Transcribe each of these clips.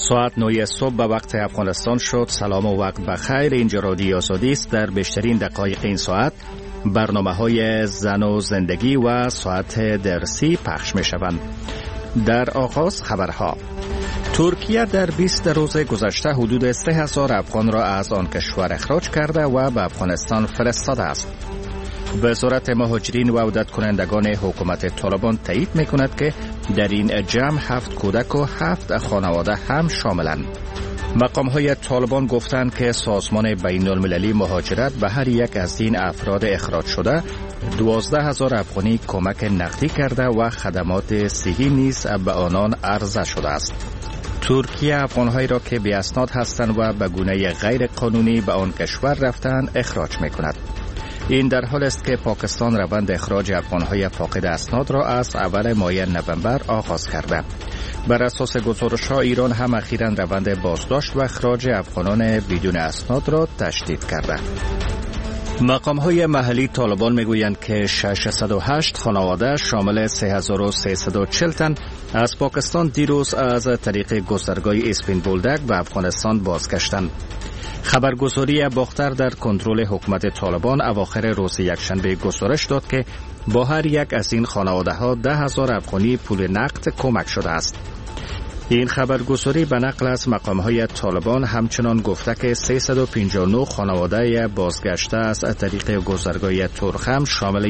ساعت 9 صبح به وقت افغانستان شد. سلام و وقت بخیر. اینجا رادیو آزادی است. در بیشترین دقایق این ساعت برنامه‌های زن و زندگی و ساعت درسی پخش می‌شوند. در آغاز خبرها. ترکیه در 20 روز گذشته حدود 3000 افغان را از آن کشور اخراج کرده و به افغانستان فرستاده است. وزارت مهاجرین و عودت کنندگان حکومت طالبان تایید می‌کند که در این جمع 7 کودک و 7 خانواده هم شاملند. مقام‌های طالبان گفتند که سازمان بین‌المللی مهاجرت به هر یک از این افراد اخراج شده 12000 افغانی کمک نقدی کرده و خدمات صحی نیز به آنان عرضه شده است. ترکیه افغان‌هایی را که بی اسناد هستند و به گونه غیر قانونی به آن کشور رفتند اخراج می‌کند. این در حال است که پاکستان روند اخراج افغان‌های فاقد اسناد را از اول ماه نوامبر آغاز کرده. بر اساس گزارش‌ها ایران هم اخیراً روند بازداشت و اخراج افغانان بدون اسناد را تشدید کرده. مقام‌های محلی طالبان میگویند که 608 خانواده شامل 3340 تن از پاکستان دیروز از طریق گذرگاه اسپین بولدک به افغانستان بازگشتند. خبرگزاری باختر در کنترل حکومت طالبان اواخر روز یکشنبه گزارش داد که با هر یک از این خانواده‌ها 10,000 افغانی پول نقد کمک شده است. این خبرگزاری به نقل از مقام‌های طالبان همچنان گفته که 359 خانواده بازگشته از طریق گذرگاه ترخم شامل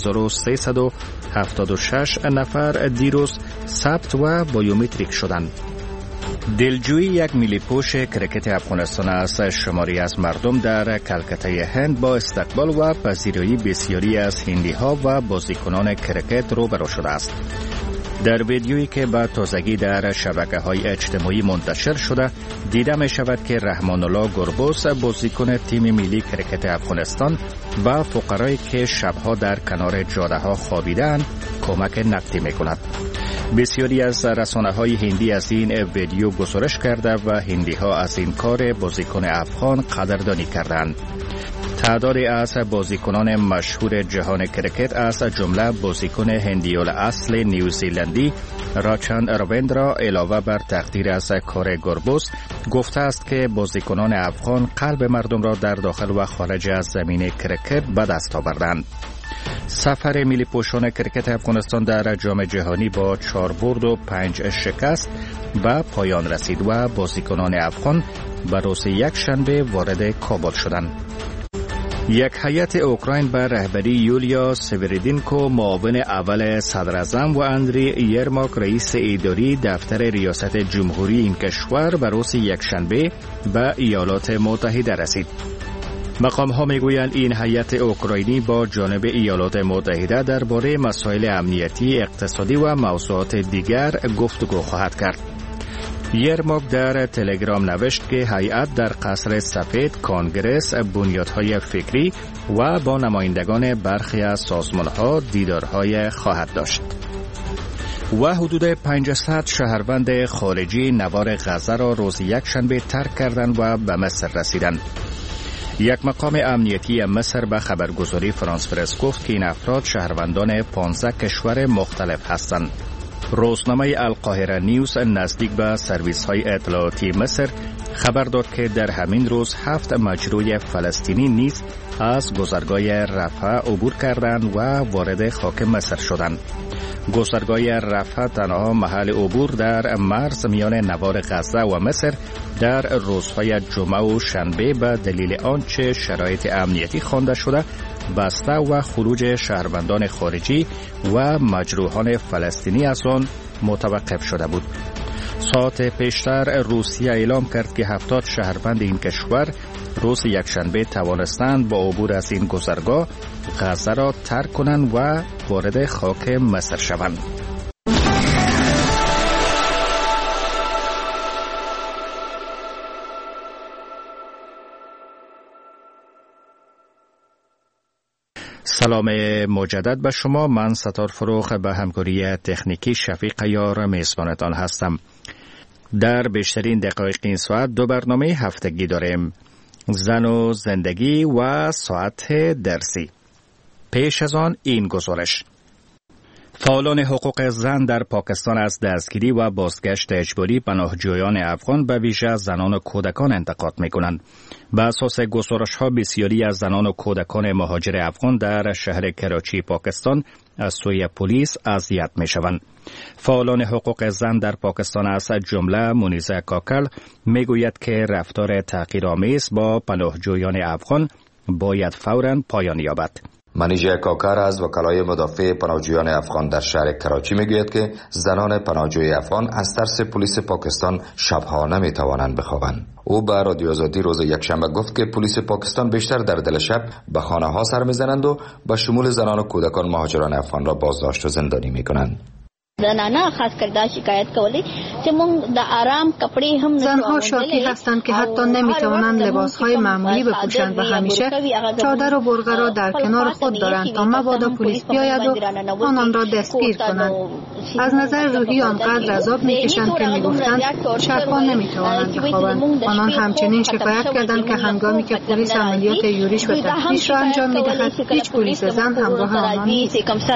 1376 نفر دیروز ثبت و بایومتریک شدند. دلجویی یک میلی‌پوش کرکت افغانستان از شماری از مردم در کلکته هند با استقبال و پذیرایی بسیاری از هندی‌ها و بازیکنان کرکت روبرو شده است. در ویدیویی که به تازگی در شبکه‌های اجتماعی منتشر شده دیده می شود که رحمان الله گربوس بازیکن تیم ملی کرکت افغانستان و فقرایی که شبها در کنار جاده‌ها خوابیدند کمک نقدی می کند. بسیاری از رسانه‌های هندی از این ویدیو گزارش کرده و هندی‌ها از این کار بازیکن افغان قدردانی کردند. تعدادی از بازیکنان مشهور جهان کرکت از جمله بازیکن هندی‌الاصل نیوزیلندی راچان رویندرا علاوه بر تقدیر از کار گربوس گفته است که بازیکنان افغان قلب مردم را در داخل و خارج از زمین کرکت به دست آوردند. سفر ملی پوشان کرکت افغانستان در جام جهانی با 4 برد و 5 شکست به پایان رسید و بازیکنان افغان به روز یکشنبه وارد کابل شدند. یک هیئت اوکراین به رهبری یولیا سویردینکو معاون اول صدراعظم و اندری یرماک رئیس اداری دفتر ریاست جمهوری این کشور به روز یکشنبه به ایالات متحده رسید. مقام‌ها میگویند این هیئت اوکراینی با جانب ایالات متحده درباره مسائل امنیتی، اقتصادی و موضوعات دیگر گفتگو خواهد کرد. یرماک در تلگرام نوشت که هیئت در قصر سفید کنگره بنیادهای فکری و با نمایندگان برخی از سازمان‌ها دیدارهای خواهد داشت. و حدود 500 شهروند خارجی نوار غزه را روز یکشنبه ترک کردند و به مصر رسیدند. یک مقام امنیتی مصر به خبرگزاری فرانس پرس گفت که این افراد شهروندان 15 کشور مختلف هستند. روزنامه القاهره نیوز نزدیک به سرویس‌های اطلاعاتی مصر خبر داد که در همین روز 7 مجروح فلسطینی نیز از گذرگاه رفح عبور کردند و وارد خاک مصر شدند. گذرگاه رفح تنها محل عبور در مرز میان نوار غزه و مصر در روزهای جمعه و شنبه به دلیل آنچه شرایط امنیتی خوانده شده بسته و خروج شهروندان خارجی و مجروحان فلسطینی از آن متوقف شده بود. ساعت پیشتر روسیه اعلام کرد که 70 شهروند این کشور روز یکشنبه توانستند با عبور از این گذرگاه غزه را ترک کنند و وارد خاک مصر شوند. سلام مجدد به شما. من ستار فروخ به همکاری تکنیکی شفیق یار میزبانتان هستم. در بیشترین دقایق این ساعت 2 برنامه هفتگی داریم: زن و زندگی و ساعت درسی. پیش از آن این گزارش: فعالان حقوق زن در پاکستان از دستگیری و بازگشت اجباری پناهجویان افغان به ویژه زنان و کودکان انتقاد می‌کنند. به اساس گزارش‌ها بسیاری از زنان و کودکان مهاجر افغان در شهر کراچی پاکستان از سوی پلیس اذیت می‌شوند. فعالان حقوق زن در پاکستان از جمله مونیزه کاکل میگوید که رفتار تحقیرآمیز با پناهجویان افغان باید فوراً پایان یابد. منیژه کاکر از وکلای مدافع پناهجویان افغان در شهر کراچی میگوید که زنان پناهجوی افغان از ترس پلیس پاکستان شبها نمیتوانند بخوابند. او به رادیو آزادی روز یکشنبه گفت که پلیس پاکستان بیشتر در دل شب به خانه ها سر میزنند و به شمول زنان و کودکان مهاجران افغان را بازداشت و زندانی میکنند. زنها شاکی هستند که حتی نمیتوانند لباسهای معمولی بپوشند و همیشه چادر و برقه را در کنار خود دارند تا مبادا پلیس بیاید و آنان را دستگیر کنند. از نظر روحی آنقدر عذاب میکشند که میگفتند شبها نمیتوانند بخوابند. آنان همچنین شکایت کردند که هنگامی که پلیس عملیات یورش و تفتیش را انجام میدهد هیچ پلیس زن همراه آنان نیست.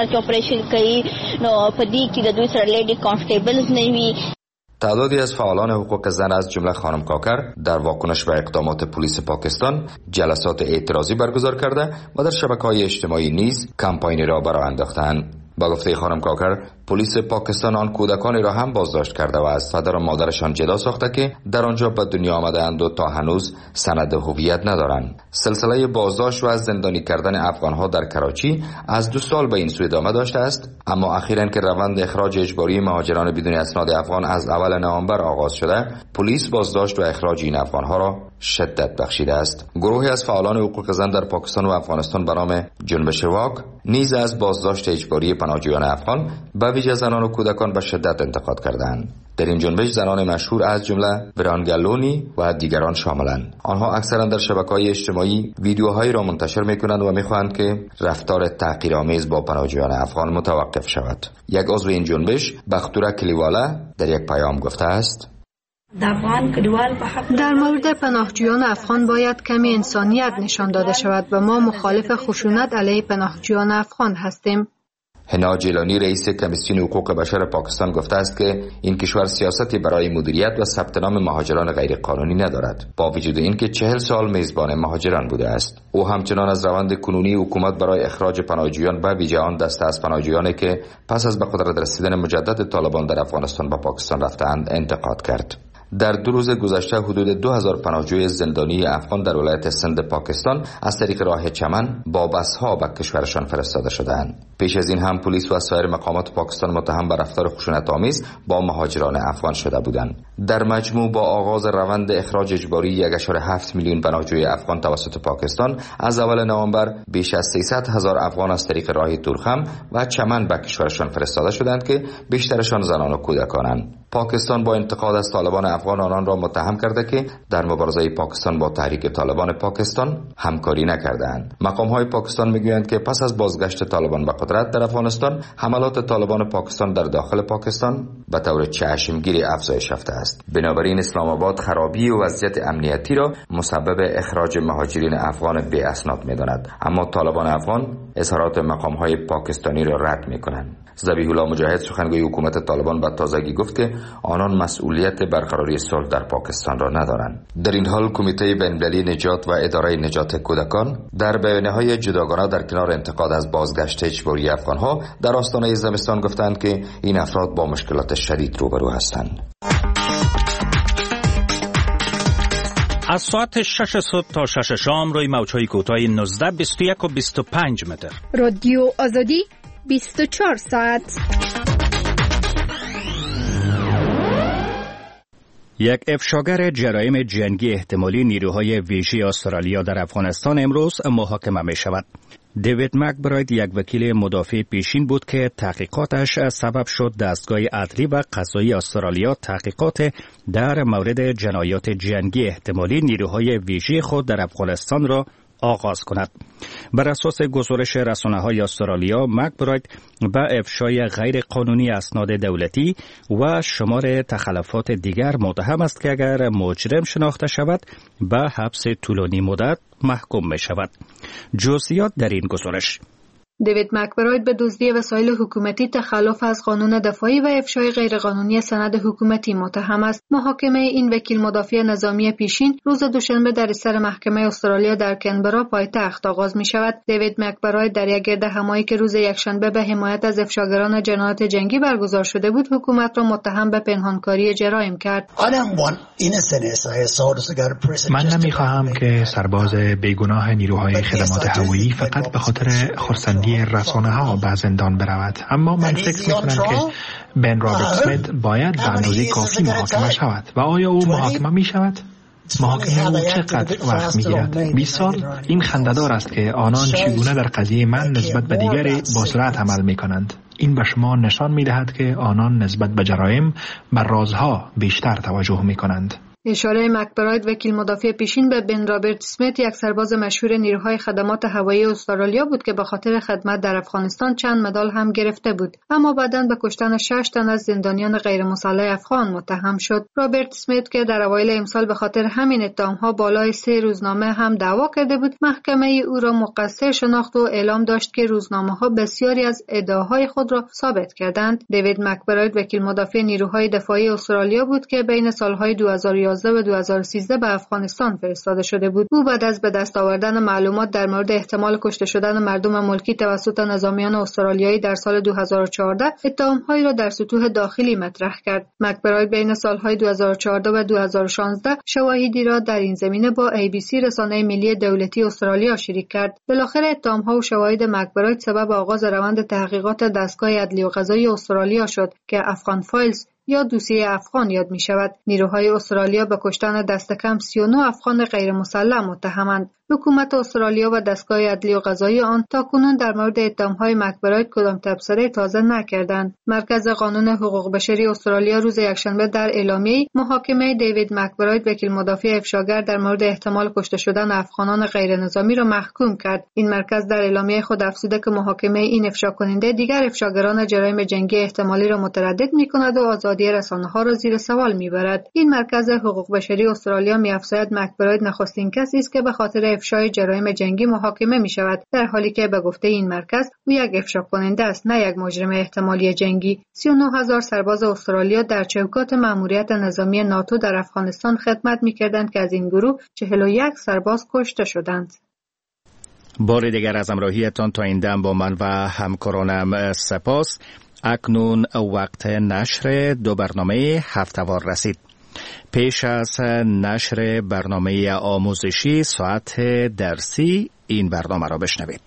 تعدادی از فعالان حقوق زن از جمله خانم کاکر در واکنش به اقدامات پلیس پاکستان جلسات اعتراضی برگزار کرده و در شبکه‌های اجتماعی نیز کمپاینی را برآورده انداختند. با گفته خانم کاکر پلیس پاکستان آن کودکانی را هم بازداشت کرده و از پدر و مادرشان جدا ساخته که در آنجا به دنیا آمده‌اند و تا هنوز سند هویت ندارند. سلسله بازداشت و از زندانی کردن افغان‌ها در کراچی از 2 سال به این سو ادامه داشته است، اما اخیراً که روند اخراج اجباری مهاجران بدون اسناد افغان از اول نوامبر آغاز شده، پلیس بازداشت و اخراج این افغان‌ها را شدت بخشیده است. گروهی از فعالان حقوق زن در پاکستان و افغانستان به نام جنبش واک نیز از بازداشت اجباری پناهجویان افغان به ویژه زنان و کودکان به شدت انتقاد کردند. در این جنبش زنان مشهور از جمله برانگلونی و دیگران شاملند. آنها اکثرا در شبکه‌های اجتماعی ویدیوهایی را منتشر می‌کنند و می‌خواهند که رفتار تحقیرآمیز با پناهجویان افغان متوقف شود. یک عضو این جنبش بختوره کلیواله در یک پیام گفته است: در مورد پناهجویان افغان باید کمی انسانیت نشان داده شود و ما مخالف خشونت علیه پناهجویان افغان هستیم. حنا جیلانی رئیس کمیسیون حقوق بشر پاکستان گفته است که این کشور سیاستی برای مدیریت و ثبت نام مهاجران غیرقانونی ندارد، با وجود اینکه 40 سال میزبان مهاجران بوده است. او همچنان از روند کنونی حکومت برای اخراج پناهجویان به ویژه آن دسته از پناهجویانی که پس از به قدرت رسیدن مجدد طالبان در افغانستان به پاکستان رفتند انتقاد کرد. در 2 روز گذشته حدود 2000 پناهجوی زندانی افغان در ولایت سند پاکستان از طریق راه چمن با بس‌ها به کشورشان فرستاده شدند. پیش از این هم پلیس و سایر مقامات پاکستان متهم به رفتار خشونت‌آمیز با مهاجران افغان شده بودند. در مجموع با آغاز روند اخراج اجباری 1.7 میلیون پناهجوی افغان توسط پاکستان از اول نوامبر بیش از 300,000 افغان از طریق راه تورخم و چمن به کشورشان فرستاده شدند که بیشترشان زنان و کودکانند. پاکستان با انتقاد از طالبان افغان آنان را متهم کرده که در مبارزه پاکستان با تحریک طالبان پاکستان همکاری نکردند. مقام‌های پاکستان میگویند که پس از بازگشت طالبان به قدرت در افغانستان، حملات طالبان پاکستان در داخل پاکستان به طور چشمگیر افزایش یافته است. بنابراین اسلام آباد خرابی و وضعیت امنیتی را مسبب اخراج مهاجرین افغان بی اسناد می‌داند، اما طالبان افغان اظهارات مقام‌های پاکستانی را رد می‌کنند. ذبیح الله مجاهد سخنگوی حکومت طالبان به تازگی گفت که آنان مسئولیت برقراری صلح در پاکستان را ندارند. در این حال کمیته بین‌المللی نجات و اداره نجات کودکان در بیانیه‌های جداگانه در کنار انتقاد از بازگشت اجباری افغان‌ها در آستانه زمستان گفتند که این افراد با مشکلات شدید روبرو هستند. از ساعت 6 صبح تا 6 شام روی موج‌های کوتاه 19، 21 و 25 متر. رادیو آزادی 24 ساعت. یک افشاگر جرایم جنگی احتمالی نیروهای ویژه استرالیا در افغانستان امروز محاکمه می شود. دیوید مکبراید یک وکیل مدافع پیشین بود که تحقیقاتش سبب شد دستگاه عدلی و قضایی استرالیا تحقیقات در مورد جنایات جنگی احتمالی نیروهای ویژه خود در افغانستان را آغاز کند. بر اساس گزارش رسانه‌های استرالیا، مکبراید به افشای غیر قانونی اسناد دولتی و شمار تخلفات دیگر متهم است که اگر مجرم شناخته شود به حبس طولانی مدت محکوم می شود. جزئیات در این گزارش. دیوید مکبراید به دزدی وسایل حکومتی، تخلف از قانون دفاعی و افشای غیرقانونی سند حکومتی متهم است. محاکمه این وکیل مدافع نظامی پیشین روز دوشنبه در سر محکمه استرالیا در کنبرا پایتخت آغاز می شود. دیوید مکبراید در یک گردهمایی که روز یکشنبه به حمایت از افشاگران جنایات جنگی برگزار شده بود، حکومت را متهم به پنهانکاری جرایم کرد. من نمیخواهم که سرباز بیگناه نیروهای خدمات هوایی فقط به خاطر خرسندی رسانه‌ها به زندان برود، اما من فکر می‌کنم که بن رابرت اسمیت باید به اندازه کافی محاکمه شود. و آیا او محاکمه می‌شود؟ محاکمه او چقدر وقت می‌گیرد؟ 20 سال؟ این خنده‌دار است که آنان چگونه در قضیه من نسبت به دیگری با سرعت عمل می‌کنند. این به شما نشان می‌دهد که آنان نسبت به جرایم و رازها بیشتر توجه می‌کنند. اشاره مکبراید وکیل مدافع پیشین به بن رابرت اسمیت، یک سرباز مشهور نیروهای خدمات هوایی استرالیا بود که به خاطر خدمت در افغانستان چند مدال هم گرفته بود، اما بعداً به کشتن 6 تن از زندانیان غیر مسلح افغان متهم شد. رابرت اسمیت که در اوایل امسال به خاطر همین اتهام‌ها بالای 3 روزنامه هم دعوا کرده بود، محکمه او را مقصر شناخت و اعلام داشت که روزنامه‌ها بسیاری از ادعاهای خود را ثابت کردند. دیوید مکبراید وکیل مدافع نیروهای دفاعی استرالیا بود که بین سالهای 2011 و 2013 به افغانستان فرستاده شده بود. او بعد از به دست آوردن معلومات در مورد احتمال کشته شدن مردم ملکی توسط نظامیان استرالیایی در سال 2014 اتهام‌هایی را در سطوح داخلی مطرح کرد. مکبراید بین سالهای 2014 و 2016 شواهدی را در این زمینه با ABC رسانه ملی دولتی استرالیا شریک کرد. بالاخره اتهام‌ها و شواهد مکبراید سبب آغاز روند تحقیقات دستگاه عدلی و قضایی استرالیا شد که افغان فایلز یا دوسیه افغان یاد می شود. نیروهای استرالیا به کشتن دست کم 39 افغان غیر مسلح متهمند. حکومت استرالیا و دستگاه عدلی و قضایی آن تاکنون در مورد اتهام‌های مکبراید کدام تبصره تازه نکردند. مرکز قانون حقوق بشری استرالیا روز یکشنبه در اعلامیه‌ای محاکمه دیوید مکبراید وکیل مدافع افشاگر در مورد احتمال کشته شدن افغانان غیر نظامی را محکوم کرد. این مرکز در اعلامیه خود افزوده که محاکمه این افشا کننده دیگر افشاگران جرایم جنگی احتمالی را متردد می‌کند و آزادی رسانه‌ها را زیر سوال می‌برد. این مرکز حقوق بشری استرالیا می‌افزاید مکبراید نخستین کسی است که به خاطر افشای جرایم جنگی محاکمه می شود، در حالی که به گفته این مرکز او یک افشا کننده است، نه یک مجرم احتمالی جنگی. 39,000 سرباز استرالیا در چوکات مأموریت نظامی ناتو در افغانستان خدمت می کردند که از این گروه 41 سرباز کشته شدند. بار دیگر از همراهیتان تا این دم با من و همکارانم سپاس. اکنون وقت نشر 2 برنامه هفته‌وار رسید. پیش از نشر برنامه آموزشی ساعت درسی این برنامه را بشنوید.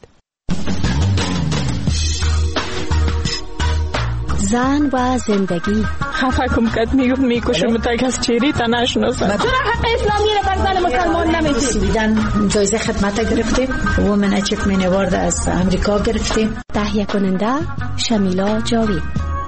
زن و زندگی. خفه کم کت میکشم تا کس چیری تا نشناسم. چرا حق اسلامی را بر زن مسلمان نمیدی؟ سویدن جایزه خدمت گرفته، وومن اچیومنت اوارد از امریکا گرفته. تهیه کننده شمیلا جاوید.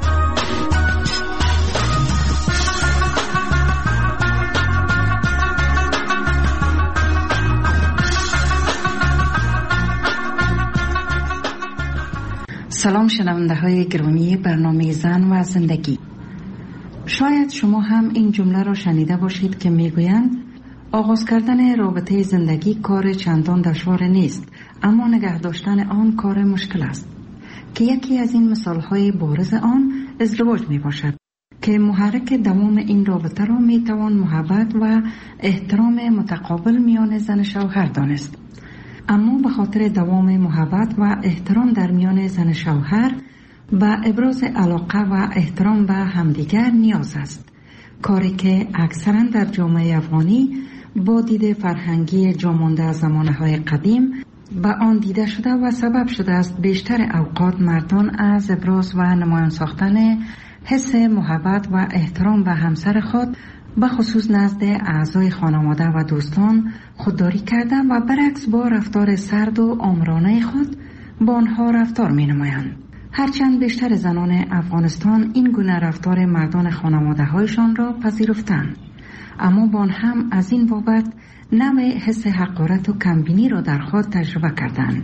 سلام شنونده های گرامی برنامه زن و زندگی. شاید شما هم این جمله را شنیده باشید که میگویند آغاز کردن رابطه زندگی کار چندان دشوار نیست، اما نگه داشتن آن کار مشکل است، که یکی از این مثال های بارز آن ازدواج می باشد که محرک دوام این رابطه را می توان محبت و احترام متقابل میان زن شوهر دانست. اما به خاطر دوام محبت و احترام در میان زن شوهر و ابراز علاقه و احترام به همدیگر نیاز است، کاری که اکثرا در جامعه افغانی با دید فرهنگی جامانده از زمانه‌های قدیم به آن دیده شده و سبب شده است بیشتر اوقات مردان از ابراز و نمایان ساختن حس محبت و احترام به همسر خود به خصوص نزد اعضای خانواده و دوستان خودداری کردن و برعکس با رفتار سرد و آمرانه خود با آنها رفتار می نمایند. هرچند بیشتر زنان افغانستان این گونه رفتار مردان خانواده هایشان را پذیرفتند، اما با آن هم از این بابت نوع حس حقارت و کمبینی را در خود تجربه کردند.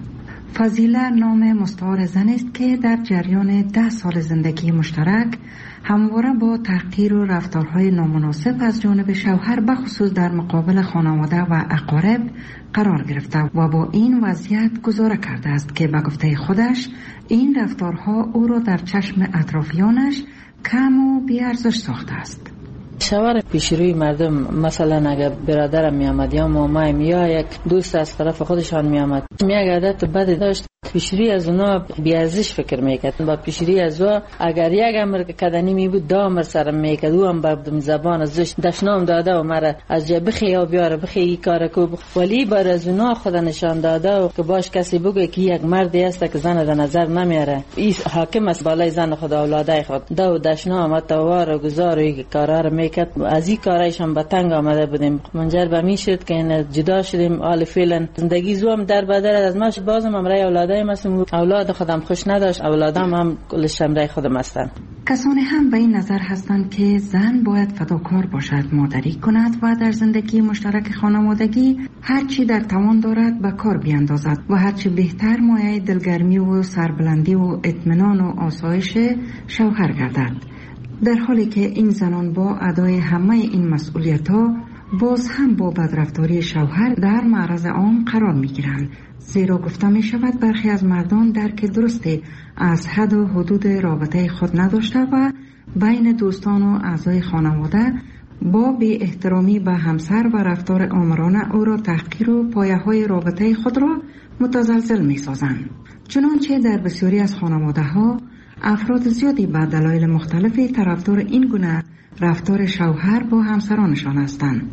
فضیله نام مستعار زن است که در جریان 10 سال زندگی مشترک همواره با تحقیر و رفتارهای نامناسب از جانب شوهر بخصوص در مقابل خانواده و اقارب قرار گرفته و با این وضعیت گزاره کرده است که به گفته خودش این رفتارها او را در چشم اطرافیانش کم و بی‌ارزش ساخته است. شوهر پیش روی مردم، مثلا اگر برادرم می آمد یا مامایم یا یک دوست از طرف خودشان می آمد، یک عادت بد داشت، پیش روی از اونا بی‌ارزش فکر میکرد. با پیش روی از او اگر یک امر کدنی می بود 2 امر سرم میکرد، او هم با زبان ازش دشنام داده و مرا از جا بخی یا بیاره بخی این کار کو، ولی بر از اونا خود نشان داده و که باش کسی بگه که یک مردی است که زن در نظر نمیاره، این حاکم است بالای زن خود اولادای خود، دو دشنام توار و گزار و کارا رو میکرد. از این کارایش هم به تنگ آمده بودیم، منجر به می شد که این جدا شدیم. حال فعلا زندگی زوم در بدل از ماش، بازم امرای اولادای مثلا اولاد خودم خوش نداشت، اولادام هم کلش امرای خودم هستند. کسانی هم به این نظر هستند که زن باید فداکار باشد، مادری کند و در زندگی مشترک خانوادگی هرچی در توان دارد به کار بیاندازد و هرچی بهتر مایه دلگرمی و سربلندی و اطمینان و آسایش شوهر گردد، در حالی که این زنان با ادای همه این مسئولیت‌ها باز هم با بدرفتاری شوهر در معرض عام قرار می‌گیرند، زیرا گفته می‌شود برخی از مردان درک درستی از حد و حدود رابطه خود نداشته و بین دوستان و اعضای خانواده با بی احترامی به همسر و رفتار آمرانه او را تحقیر و پایه‌های رابطه خود را متزلزل می‌سازند. چنانچه در بسیاری از خانواده‌ها افراد زیادی به دلایل مختلفی طرفدار این گونه رفتار شوهر با همسرانشان هستند.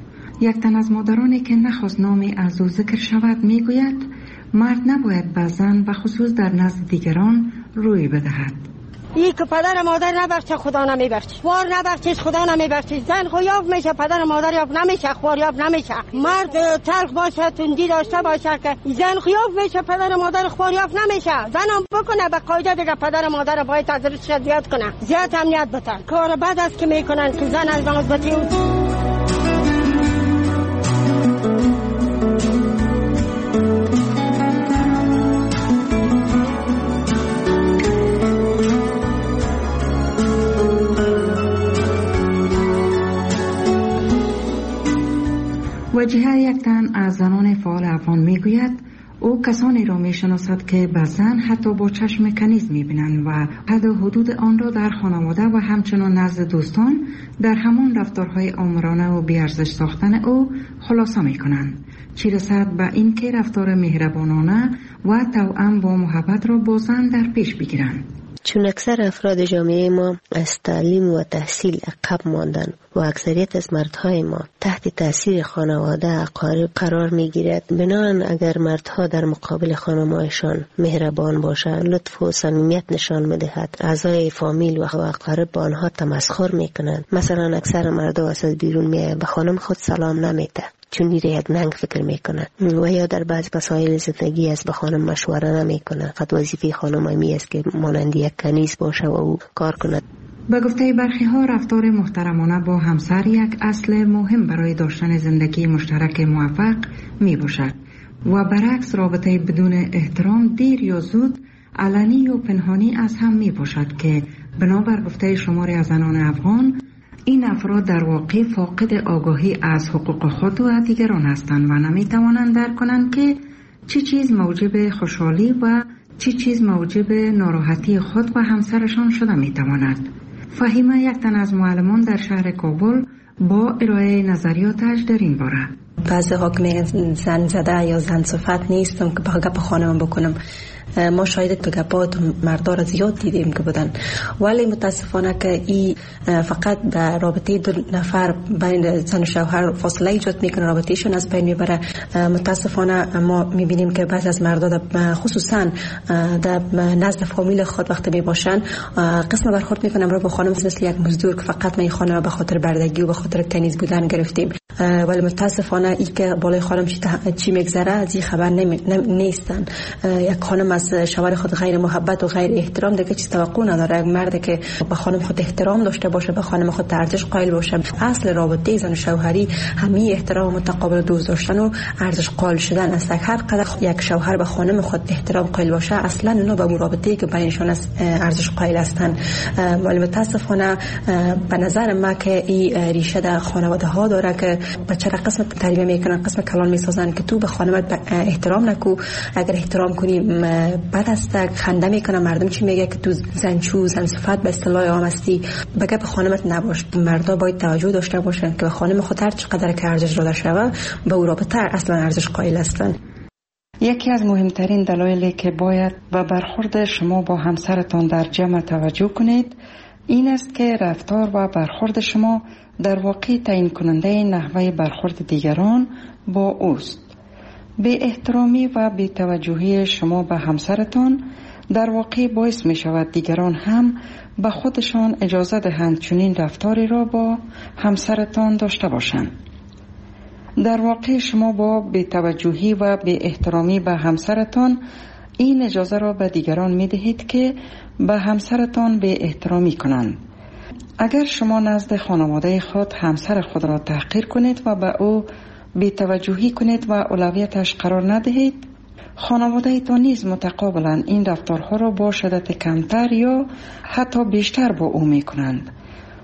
یک تن از مادرانی که نخواست نامی از او ذکر شود میگوید مرد نباید به زن و خصوص در نزد دیگران روی بدهد. این که پدر مادر نبخشه خدا نمیبخشه، خوار نبخشه خدا نمیبخشه. زن خو یاب میشه، پدر مادر یاب نمیشه، خوار یاب نمیشه. مرد تلخ باشه، تندی داشته باشه که زن خو یاب میشه، پدر مادر خوار یاب نمیشه. زن هم بکنه به قاعده دیگه پدر مادر باید تدریس زیاد کنه، زیاد امنیت بده. کار بد است که میکنن که زن از نازبتی وجیه یک تن از زنان فعال افغان میگوید او کسانی را میشناسد که به زن حتی با چشم کنیز میبینند و حد و حدود آن را در خانواده و همچنان نزد دوستان در همان رفتارهای آمرانه و بی‌ارزش ساختن او خلاصه میکنند، چی رسد به این که رفتار مهربانانه و توأم با محبت را با زن در پیش بگیرند. چون اکثر افراد جامعه ما از تعلیم و تحصیل عقب ماندن و اکثریت از مردهای ما تحت تاثیر خانواده اقارب قرار میگیرد، بنابراین اگر مردها در مقابل خانمایشان مهربان باشند، لطف و صمیمیت نشان میدهد، اعضای فامیل و اقارب با آنها تمسخر میکنند. مثلا اکثر مردها از بیرون میآیند به خانم خود سلام نمیده، چون میره یک ننگ فکر میکنه، و یا در بعض مسائل زندگی از به خانم مشوره نمیکنه. فقط وظیفه خانم همی است که مانند یک کنیز باشه و او کار کند. به گفته برخی ها رفتار محترمانه با همسر یک اصل مهم برای داشتن زندگی مشترک موفق می باشد و برعکس رابطه بدون احترام دیر یا زود علنی و پنهانی از هم می باشد که بنابر گفته شماری از زنان افغان این افراد در واقع فاقد آگاهی از حقوق خود و دیگران هستند و نمی توانند درک کنند که چه چیز موجب خوشحالی و چه چیز موجب ناراحتی خود و همسرشان شده می تواند. فهیمه یک تن از معلمان در شهر کابل با ارائه نظریاتش در این باره. بعضی ها که میگن زن زده یا زن صفت نیستم که به گپ خانم بکنم. ما شاید که گپات مردا را زیاد دیدیم که بودن، ولی متاسفانه که این فقط در رابطه دو نفر بین زن و شوهر فاصله ایجاد میکنه، رابطهشون از بین میبره. متاسفانه ما میبینیم که بعضی از مردا خصوصا در نزد فامیل خود وقتی میباشن قسم برخورد میکنن برای با خانم مثل یک مزدور که فقط ما این خانم به خاطر بردگی و به خاطر کنیز بودن گرفتیم. ولی متاسفانه این که بالای خانم چی میگذره از این خبر نیستن. یک خانم از شوهر خود غیر محبت و غیر احترام دیگه چیز توقع نداره. مرد که به خانم خود احترام داشته باشه، به خانم خود ارزش قائل باشه، اصل رابطه زن و شوهری همین احترام متقابل دوست داشتن و ارزش قائل شدن است. هر قدر یک شوهر به خانم خود احترام قائل باشه، اصلا اونا به رابطه‌ای که بینشون است ارزش قائل هستند. ولی متاسفانه به نظر من که این ریشه در خانواده ها داره که بچه را قسم تربیت میکنن، قسم کلان میسازن که تو به خانمت احترام نکو، اگر احترام کنی بد است. خنده میکنه مردم چی میگه که تو زنچو زن صفت به اصطلاح عام هستی، بگه به خانمت نباش. مردا باید توجه داشته باشن که به خانم خود هر چقدر که ارزش داده شوه به او رابطه اصلا ارزش قائل هستن. یکی از مهمترین دلایلی که باید به برخورد شما با همسرتان در جمع توجه کنید این است که رفتار و برخورد شما در واقع تعیین کننده نحوه برخورد دیگران با اوست. بی احترامی و بی توجهی شما به همسرتان در واقع باعث می شود دیگران هم به خودشان اجازه دهند چنین رفتاری را با همسرتان داشته باشند. در واقع شما با بی توجهی و بی احترامی به همسرتان این اجازه را به دیگران می دهید که به همسرتان بی احترامی کنند. اگر شما نزد خانواده خود همسر خود را تحقیر کنید و به او بی توجهی کنید و اولویتش قرار ندهید، خانواده ایتان نیز متقابلا این رفتارها را با شدت کمتر یا حتی بیشتر با او می کنند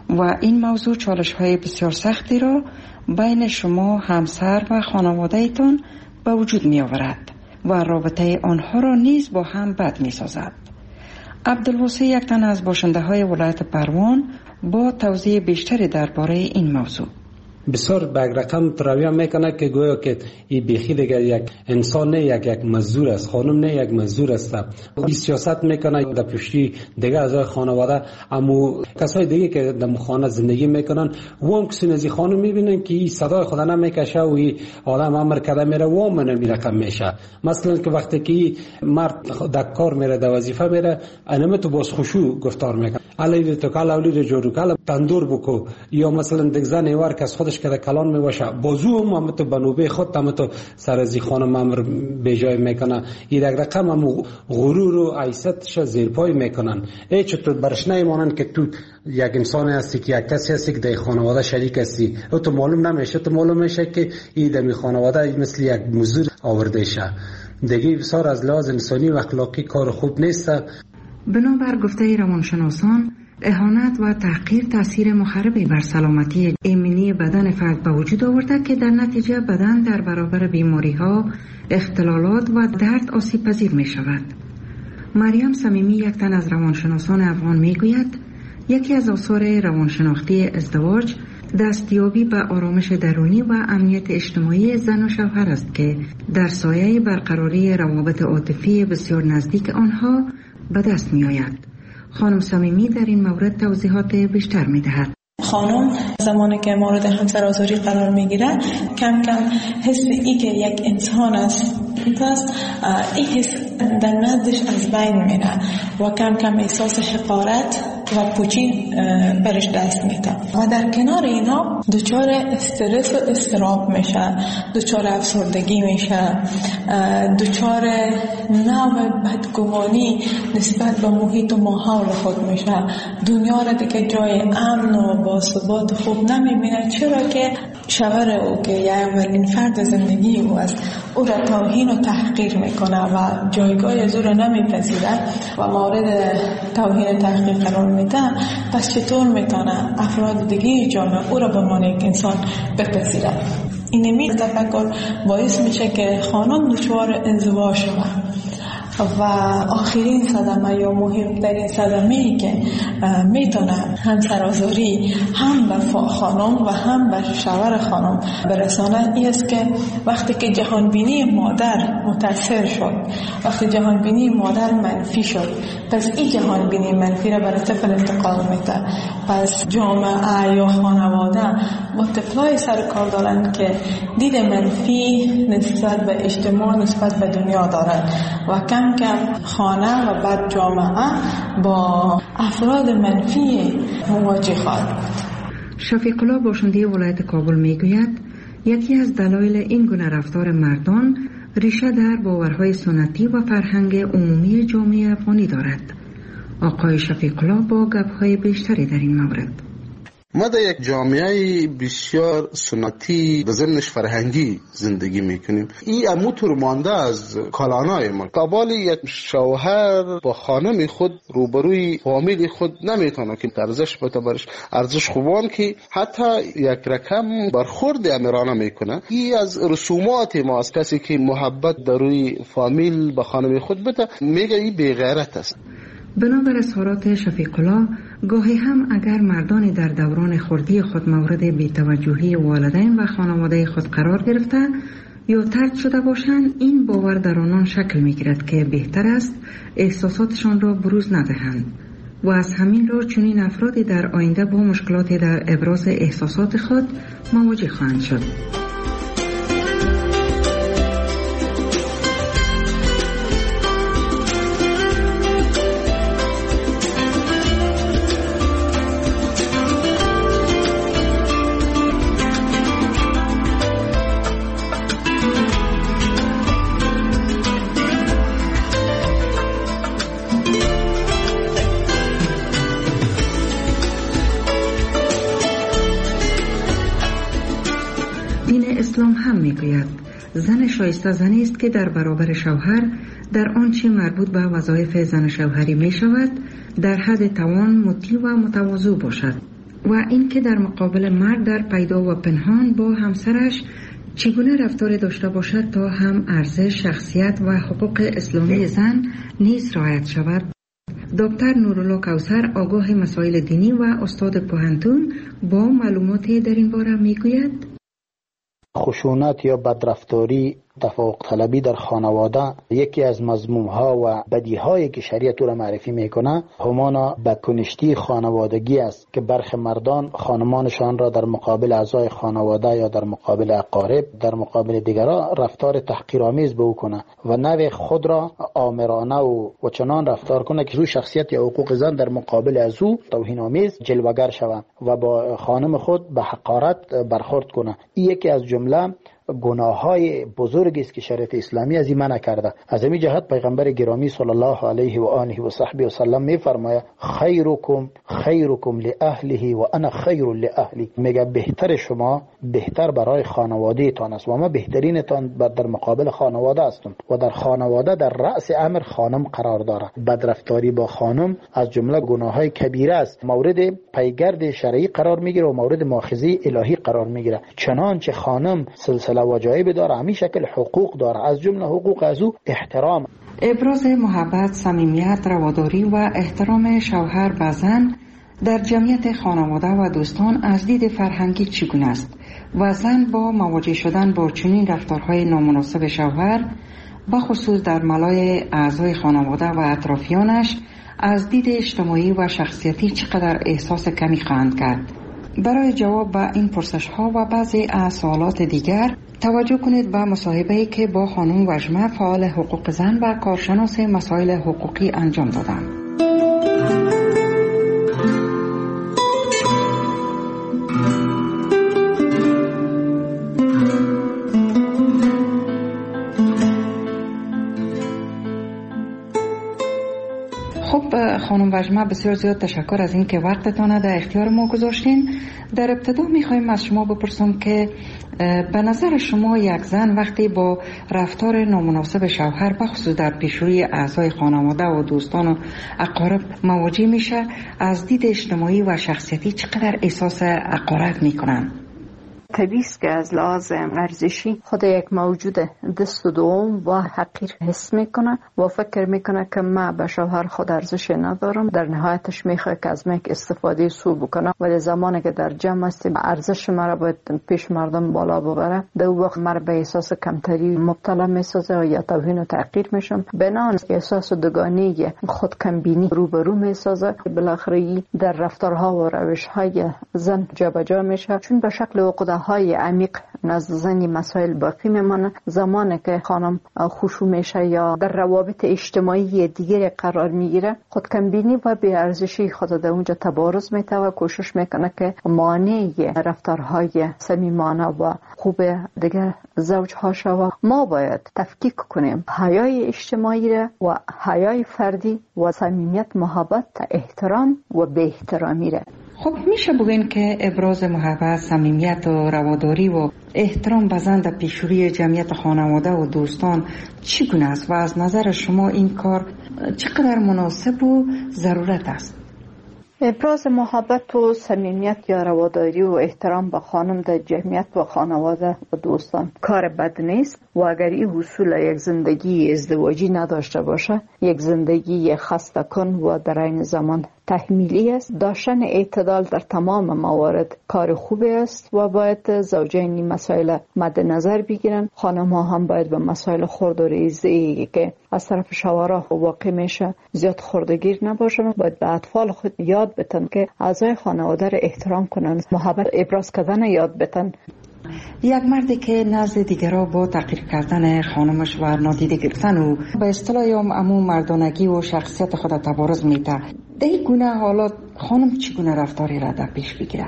و این موضوع چالش های بسیار سختی را بین شما همسر و خانواده ایتان به وجود می آورد و رابطه آنها را نیز با هم بد می سازد. عبدالواسع یک تن از باشنده های ولایت پروان با توضیح بیشتری درباره این موضوع. بسیار به رقم تراویح میکنه که گویا که این بیخی دیگر یک انسان نه، یک مزدور است، خانم نه یک مزدور است. این سیاست میکنه در پشتی دیگر از خانواده، اما کسای دیگه که در خانه زندگی میکنن وام کسی نزی خانم میبینن که این صدای خدا نمیکشه و این آدم امر کرده میره وام نمیرقم میشه. مثلا که وقتی که مرد در کار میره در وظیفه میره انم تو باز خوشو گفتار میکنه علی تو کالا اولی جورو کالا تندور بکو، یا مثلا دیگه زن ایوار که از خودش که کلان میباشه بازو هم تو بنوبه خود هم تو سر از خانم امر به جای میکنه. این رقم هم غرور و عیستش زیر پای میکنن. ای چطور برش نمیمانن که تو یک انسان هستی که یک کسی هستی که در خانواده شریک هستی، او تو معلوم نمیشه، تو معلوم میشه که این در خانواده مثل یک مزدور آورده شه. دیگه بسیار از لحاظ انسانی و اخلاقی کار خوب نیست. بنابر گفته روانشناسان، اهانت و تحقیر تاثیر مخربی بر سلامتی ایمنی بدن فرد به وجود آورده که در نتیجه بدن در برابر بیماری‌ها، اختلالات و درد آسیب پذیر می شود. مریم صمیمی یک تن از روانشناسان افغان می گوید یکی از آثار روانشناختی ازدواج دستیابی به آرامش درونی و امنیت اجتماعی زن و شوهر است که در سایه برقراری روابط عاطفی بسیار نزدیک آنها به دست می آید. خانم صمیمی در این مورد توضیحات بیشتر می دهد. خانم زمانی که مورد همسرآزاری قرار می گیره کم کم حس ای که یک انسان است این حس در نزدش از بین میره و کم کم احساس حقارت و پوچی برش دست میده و در کنار اینا دچار استرس و اضطراب میشه، دچار افسردگی میشه، دچار نوع بدگمانی نسبت به محیط و ماحول خود میشه. دنیا را دیگه جای امن و باثبات خوب نمیبینه، چرا که شوهر او که یه اولین فرد زندگی او است او را توهین و تحقیر میکنه و جایگاه از او را نمیپذیره و مورد توهین و تحقیر قرار میده. پس چطور میتونه افراد دیگه جامعه او را به عنوان یک انسان بپذیره؟ اینمی تفکر باعث میشه که خانم دچار انزوا شود و آخرین صدمه یا مهمترین صدمه‌ای که میتونه همسرآزاری هم به خانم و هم به شوهر خانم برسانه این است که وقتی که جهانبینی مادر متاثر شد، وقتی جهانبینی مادر منفی شد، پس این جهانبینی منفی را برای طفل انتقال میده. پس جامعه یا خانواده متپلای سر کار دارن که دید منفی نسبت به اجتماع، نسبت به دنیا دارن و کم خانه و بعد جامعه با افراد منفی مواجه خواهد بود. شفیق الله باشنده ولایت کابل میگوید یکی از دلایل این گونه رفتار مردان ریشه در باورهای سنتی و فرهنگ عمومی جامعه افغانی دارد. آقای شفیق الله با گپ‌های بیشتری در این مورد. ما در یک جامعه بسیار سنتی به ضمنش فرهنگی زندگی میکنیم. این اموتور مانده از کالانای ما. قبال یک شوهر با خانم خود روبروی فامیل خود نمیتونه که ارزش بده برش ارزش خوبان که حتی یک رقم برخورد امیرانه میکنه. این از رسومات ما است. کسی که محبت در روی فامیل با خانم خود بده میگه این بی‌غیرت است. بنابر اظهارات شفیق الله، گاهی هم اگر مردان در دوران خردی خود مورد بی‌توجهی والدین و خانواده خود قرار گرفته یا طرد شده باشند، این باور در آنان شکل می‌گیرد که بهتر است احساساتشان را بروز ندهند و از همین رو چنین افرادی در آینده با مشکلاتی در ابراز احساسات خود مواجه خواهند شد. اسلام هم میگوید زن شایسته زنی است که در برابر شوهر در آنچه مربوط به وظایف زن شوهری می شود در حد توان مطیع و متواضع باشد و این که در مقابل مرد در پیدا و پنهان با همسرش چگونه رفتار داشته باشد تا هم ارزش، شخصیت و حقوق اسلامی زن نیز رعایت شود. دکتر نورالله کوثر آگاه مسائل دینی و استاد پوهنتون با معلوماتی در این باره میگوید خشونت یا بدرفتاری، تفوق طلبی در خانواده یکی از مذموم‌ها و بدیهایی که شریعت را معرفی میکنه همانا بدکنشتی خانوادگی است که برخی مردان خانمانشان را در مقابل اعضای خانواده یا در مقابل اقارب در مقابل دیگران رفتار تحقیرآمیز به او کنه و نوع خود را آمرانه و چنان رفتار کنه که روی شخصیت یا حقوق زن در مقابل از او توهین‌آمیز جلوه‌گر شود و با خانم خود به حقارت برخورد کنه. این یکی از جمله گناه‌های بزرگی است که شریعت اسلامی از این منع کرده. از همین جهت پیغمبر گرامی صلی الله علیه و آله و صحبه و سلم می‌فرماید خیرکم لاهله و انا خیر لاهلی. میگه بهتر شما بهتر برای خانواده تان است و ما بهترین تان در مقابل خانواده هستم و در خانواده در رأس امر خانم قرار داره. بدرفتاری با خانم از جمله گناه‌های کبیره است، مورد پیگرد شرعی قرار میگیره و مورد مؤاخذه الهی قرار میگیره. چنانچه خانم سلسله واجب داره، همین شکل حقوق داره، از جمله حقوق از او احترام. ابراز محبت، صمیمیت، رواداری و احترام شوهر و زن در جمعیت خانواده و دوستان از دید فرهنگی چگونه است و زن با مواجه شدن با چنین رفتارهای نامناسب شوهر بخصوص در ملای اعضای خانواده و اطرافیانش از دید اجتماعی و شخصیتی چقدر احساس کمی خواهند کرد؟ برای جواب به این پرسش ها و بعضی از سوالات دیگر توجه کنید به مصاحبه‌ای که با خانم وجمه فعال حقوق زن و کارشناس مسائل حقوقی انجام دادم. خانم وجمه بسیار زیاد تشکر از این که وقتتان در اختیار ما گذاشتین. در ابتدا میخوایم از شما بپرسم که به نظر شما یک زن وقتی با رفتار نامناسب شوهر بخصوص در پیشروی اعضای خانواده و دوستان و اقارب مواجه میشه از دید اجتماعی و شخصیتی چقدر احساس حقارت میکنن؟ طبیعی است که از لحاظ ارزشی خود یک موجود دست و دوم و حقیر حس میکنه و فکر میکنه که من به شوهر خود ارزش ندارم. در نهایتش میخواد که از من استفاده سو بکنه، ولی زمانی که در جمع هستیم ارزش مرا باید پیش مردم بالا ببره، در اون وقت مرا به احساس کمتری مبتلا میسازه و یا توهین و تحقیر میشم. بنان احساس دوگانی خود کمبینی روبرو میسازه. بالاخره در رفتارها و روشهای زن جابجا میشه، چون به شکل عقده های عمیق نزد زن مسائل باقی میمانه. زمانی که خانم خوشو میشه یا در روابط اجتماعی دیگری قرار میگیره، خود کمبینی و بی‌ارزشی خود در اونجا تبارز میته و کوشش میکنه که مانع رفتارهای صمیمانه و خوب دیگر زوجها شود. ما باید تفکیک کنیم حیای اجتماعی را و حیای فردی و صمیمیت، محبت، احترام و بی احترامی را. خب میشه بگین که ابراز محبت، صمیمیت و رواداری و احترام به زن در پیشروی جمعیت خانواده و دوستان چگونه است و از نظر شما این کار چقدر مناسب و ضرورت است؟ ابراز محبت و صمیمیت یا رواداری و احترام به خانم در جمعیت و خانواده و دوستان کار بد نیست و اگر این حصول یک زندگی ازدواجی نداشته باشه، یک زندگی خسته کن و در این زمان تحمیلی است. داشتن اعتدال در تمام موارد کار خوبی است و باید زوجین مسائل مد نظر بگیرن. خانم ها هم باید به مسائل خرد و ریزی که از طرف شوهرها واقع میشه زیاد خردگیر نباشن. باید به اطفال خود یاد بتن که اعضای خانواده را احترام کنن، محبت ابراز کردن یاد بتن. یک مردی که نزد دیگرها با تحقیر کردن خانمش و نادیده گرفتن و به اصطلاح امو مردانگی و شخصیت خود تبارز میده، در این گونه حالات خانم چگونه رفتاری را در پیش بگیره؟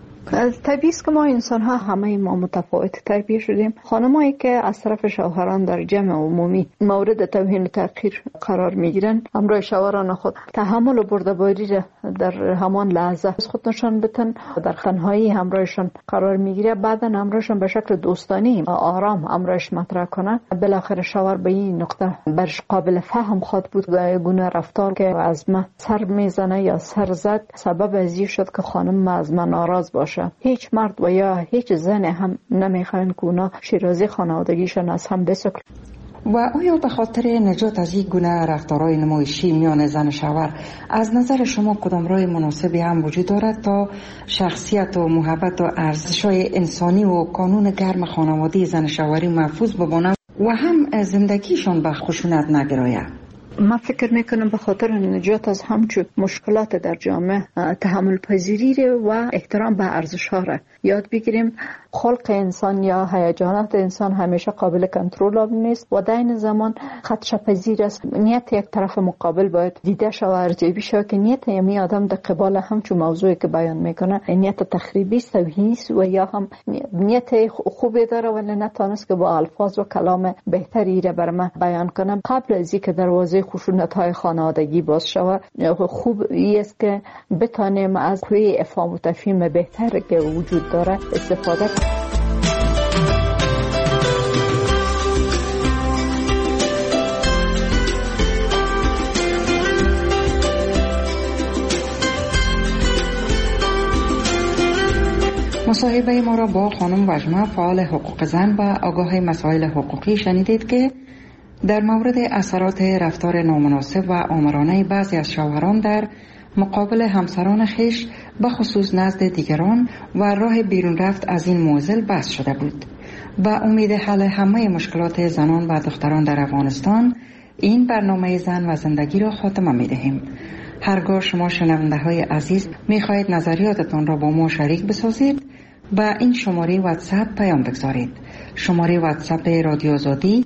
طبیعی است که ما انسان ها همه ما متفاوت تربیت شدیم. خانمایی که از طرف شوهران در جمع عمومی مورد توهین و تحقیر قرار میگیرن، همراه شوهران خود تحمل و بردباری را در همان لحظه از خود نشان بدن، در تنهایی همراهشان قرار میگیره، بعدا همراهشان به شکل دوستانی آرام همراهش مطرح کنه. بالاخره شوهر به این نقطه برش قابل فهم خواهد بود و گونه رفتار که از ما سر میزنه یا سر زد سبب ازی شد که خانم از من ناراض باشه. هیچ مرد و یا هیچ زن هم نمیخواین که اونا شیرازی خانوادگیشون از هم بسکن. و آیا به خاطر نجات از این گونه رفتارهای نمایشی میان زن شوهر از نظر شما کدام راه مناسبی هم وجود دارد تا شخصیت و محبت و ارزش‌های انسانی و کانون گرم خانوادگی زن شوهری محفوظ بماند و هم زندگیشون به خشونت نگراید؟ من فکر میکنم به خاطر نجات از همچون مشکلات در جامعه تحمل پذیری و احترام به ارزش‌ها را یاد بگیریم. خلق انسان یا هیجانات انسان همیشه قابل کنترل نیست و در این زمان خدشه پذیر است. نیت یک طرف مقابل باید دیده شود و ارزیابی شود که نیت یمی آدم در قبال همچون موضوعی که بیان میکنه نیت تخریبی است، توهینی است و یا هم نیت خوبی داره ولی نتونست که با الفاظ و کلام بهتری را بر من بیان کنم. قبل از اینکه دروازه خشونت‌های خانوادگی باز شود، خوب است که بتانیم از کوی افهام و تفهیم بهتر که وجود داره استفاده کنیم. مصاحبه ما را با خانم وجمه، فعال حقوق زن و آگاه مسائل حقوقی شنیدید که در مورد اثرات رفتار نامناسب و آمرانه بعضی از شوهران در مقابل همسران خیش به خصوص نزد دیگران و راه بیرون رفت از این معضل بحث شده بود. با امید حل همه مشکلات زنان و دختران در افغانستان این برنامه زن و زندگی را خاتمه می دهیم. هرگاه شما شنونده های عزیز می خواهید نظریاتتان را با ما شریک بسازید، با این شماره واتساپ پیام بگذارید. شماره واتساپ رادیو آزادی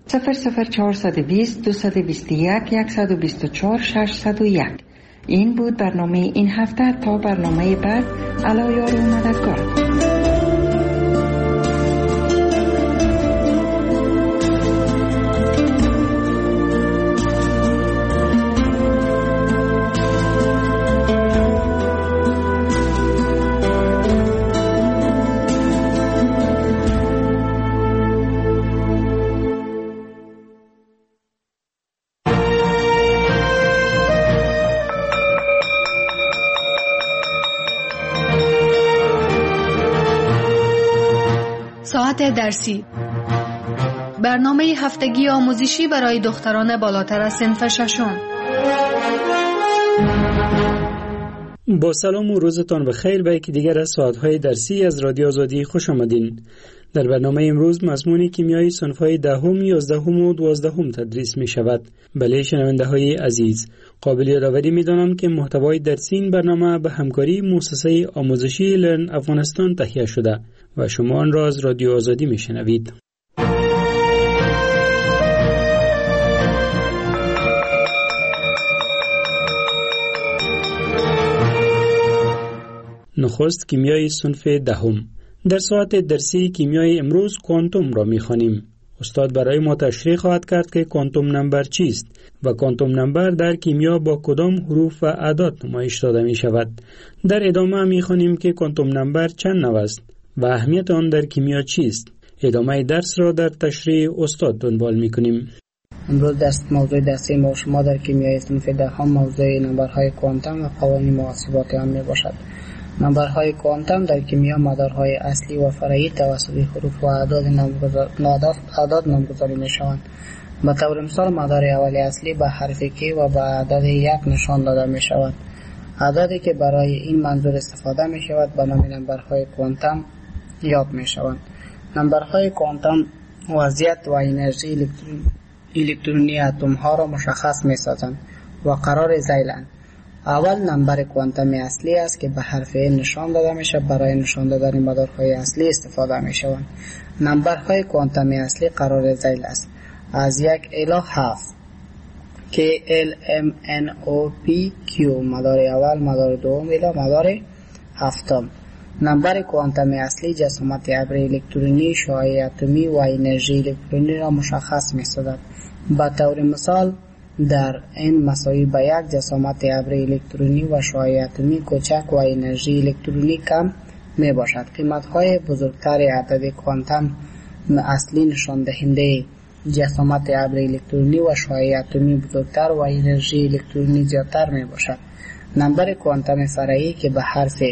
00420 221 124 601. این بود برنامه این هفته. تا برنامه بعد، علا یار و مددگار. ساعت درسی، برنامه هفتگی آموزشی برای دختران بالاتر از صنف ششم. با سلام و روزتان بخیر به یکی دیگر از ساعت‌های درسی از رادیو آزادی خوش آمدین. در برنامه امروز مضمون کیمیای صنف‌های 10، 11 و 12 تدریس می شود. بله شنونده های عزیز، قابل یادآوری می دانم که محتوای درسی این برنامه به همکاری مؤسسه آموزشی لرن افغانستان تهیه شده و شما آن را از رادیو آزادی می شنوید. نخست کیمیای صنف 10. در ساعت درسی کیمیای امروز کوانتوم را می‌خوانیم. استاد برای ما تشریح خواهد کرد که کوانتوم نمبر چیست و کوانتوم نمبر در کیمیا با کدام حروف و اعداد نمایش داده می شود. در ادامه می‌خوانیم که کوانتوم نمبر چند نوع است و اهمیت آن در کیمیا چیست. ادامه درس را در تشریح استاد دنبال می‌کنیم. امروز موضوع درسی ما شما در کیمیای صنف 10 موضوع نمبرهای کوانتوم و قوانین محاسبات آن میباشد. نمبرهای کوانتوم در کیمیا مدارهای اصلی و فرعی توسط حروف و اعداد نامگذاری میشوند. به طور مثال مدار اولی اصلی به حرف کی و به عدد 1 نشان داده می شود. اعدادی که برای این منظور استفاده می شود به نام نمبرهای کوانتوم یاد می شوند. نمبرهای کوانتوم وضعیت و انرژی الکترونی اتم ها را مشخص می سازند و قرار ذیلند. اول نمبر کوانتومی اصلی است که به حرف ال نشان داده می شود. برای نشان دادن مدارهای اصلی استفاده می شوند. نمبرهای کوانتومی اصلی قرار ذیل است از 1 الی 7 که L M N O P Q مدار اول، مدار دوم الی مدار هفتم. نمبر کوانتومی اصلی جسامت ابر الکترونی، شعاع اتمی و انرژی الکترونی را مشخص می سازد. به طور مثال در n مساوی به 1 جسامت ابر الکترونی و شعاع اتمی کوچک و انرژی الکترونی کم می باشد. قیمت های بزرگتر عدد کوانتوم اصلی نشان دهنده جسامت ابر الکترونی و شعاع اتمی بزرگتر و انرژی الکترونی زیادتر می باشد. نمبر کوانتوم فرعی که به حرف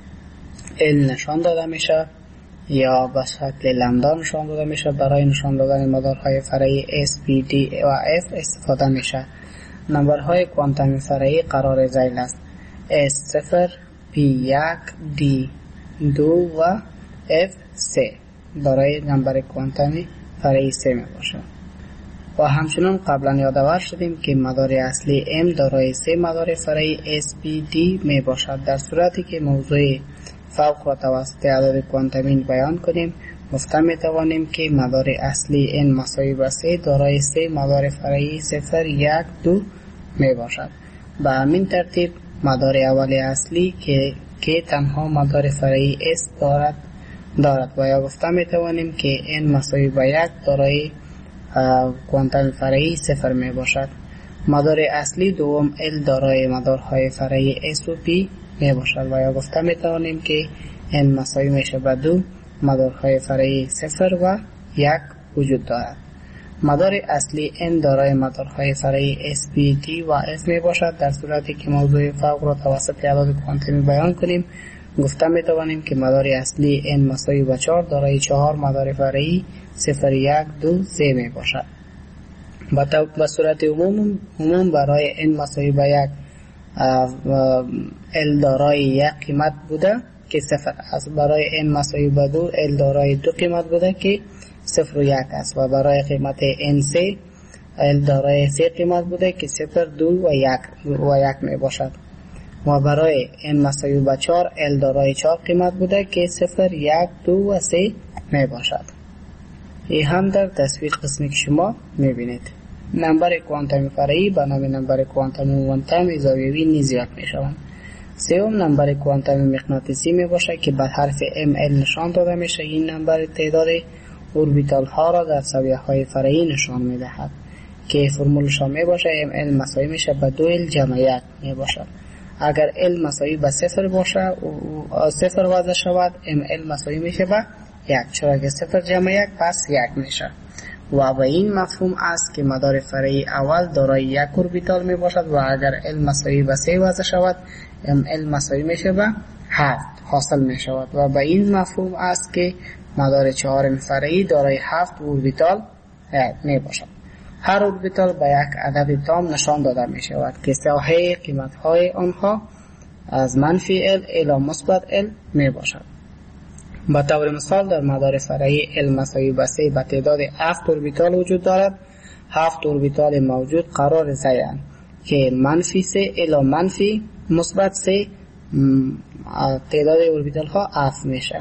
L نشان داده می شود یا به شکل لمدا نشان داده می شود. برای نشان دادن مدارهای فرعی S, P, D و F استفاده می شود. نمبرهای کوانتومی فرعی قرار ذیل است. S0, P1, D2 و F3 برای نمبر کوانتومی فرعی 3 می باشد. و همچنان قبلا یادآور شدیم که مدار اصلی M دارای 3 مدار فرعی S, P, D می باشد. در صورتی که موضوع فوق و توسط عدد کوانتومی بیان کنیم گفته می توانیم که مدار اصلی n مساوی به 3 دارای 3 مدار فرعی 0, 1, 2 می باشد. به همین ترتیب مدار اولی اصلی که تنها مدار فرعی s دارد و یا گفته می توانیم که n مساوی به 1 دارای کوانتوم فرعی 0 می باشد. مدار اصلی دوم L دارای مدارهای فرعی S و P می باشد و یا گفته می توانیم که n مساوی میشه به 2 مدارهای فرعی 0 و 1 وجود دارد. مدار اصلی n دارای مدارهای فرعی S, P, D و F می باشد. در صورتی که موضوع فوق را توسط عدد کوانتومی بیان کنیم گفته می توانیم که مدار اصلی n مساوی به 4 دارای 4 مدار فرعی 0, 1, 2, 3 می باشد. به صورت عموم برای n مساوی به 1 L دارای 1 قیمت بوده که 0 است. برای n مساوی به 2 L دارای 2 قیمت بوده که 0 و 1 است و برای قیمت n3 L دارای 3 قیمت بوده که 0, 2 و 1 می باشد و برای n مساوی به 4 L دارای 4 قیمت بوده که 0, 1, 2 و 3 می باشد. این هم در تصویر قسمی که شما می بینید. نمبر کوانتومی فرعی به نام نمبر کوانتومی موانتوم زاویه‌ای نیز یاد می شوند. سوم نمبر کوانتومی مغناطیسی می باشد که به حرف ML نشان داده می شود. این نمبر تعداد اوربیتال ها را در زاویه های فرعی نشان می دهد که فرمولشان می باشد ML مساوی می شود به 2L جمع 1 می باشد. اگر L مساوی به 0 باشد و 0 وضع شود ML مساوی می شود به 1 چرا که 0 جمع 1 پس 1 می شود. و به این مفهوم است که مدار فرعی اول دارای 1 اوربیتال می باشد و اگر L مساوی به 3 وضع شود ML مساوی می شود به 7 حاصل می شود. و به این مفهوم است که مدار چهارم فرعی دارای 7 اوربیتال می باشد. هر اوربیتال به یک عدد تام نشان داده می شود که ساحه قیمت های آنها از منفی L الی مثبت L می باشد. به طور مثال در مدار فرعی L مساوی به 3 به تعداد 7 اوربیتال وجود دارد. 7 اوربیتال موجود قرار زیرند که منفی 3 الی منفی مثبت 3 تعداد اوربیتال ها 7 میشه.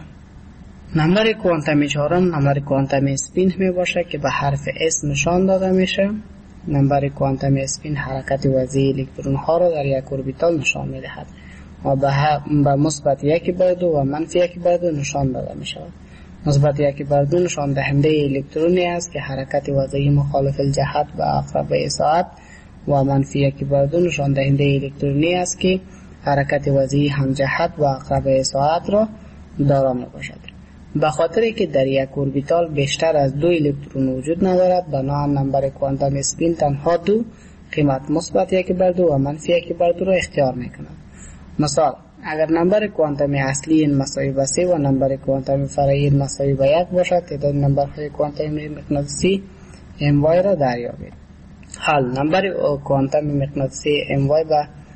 نمبر کوانتومی چهارم نمبر کوانتومی اسپین می باشه که به حرف S نشان داده میشه. نمبر کوانتومی اسپین حرکت وضعی الکترون ها را در یک اوربیتال نشان میدهد و به مثبت 1/2 و منفی 1/2 نشان داده می شود. مثبت 1/2 نشان دهنده الکترونی است که حرکت وضعی مخالف الجهت به عقربه ساعت و منفی 1/2 نشان دهنده الکترونی است که حرکت وضعی همجهت و عقربه ساعت را دارا می باشد. به خاطر که در یک اوربیتال بیشتر از 2 الکترون وجود ندارد، بنابراین نمبر کوانتوم اسپین تنها 2 قیمت مثبت 1/2 و منفی 1/2 را اختیار می کند. مثال، اگر نمبر کوانتومی اصلی n مساوی به 3 و نمبر کوانتومی فرعی n مساوی به 1 باشد، تعداد نمبرهای کوانتومی مغناطیسی my را دریابید. حال نمبر کوانتومی مغناطیسی my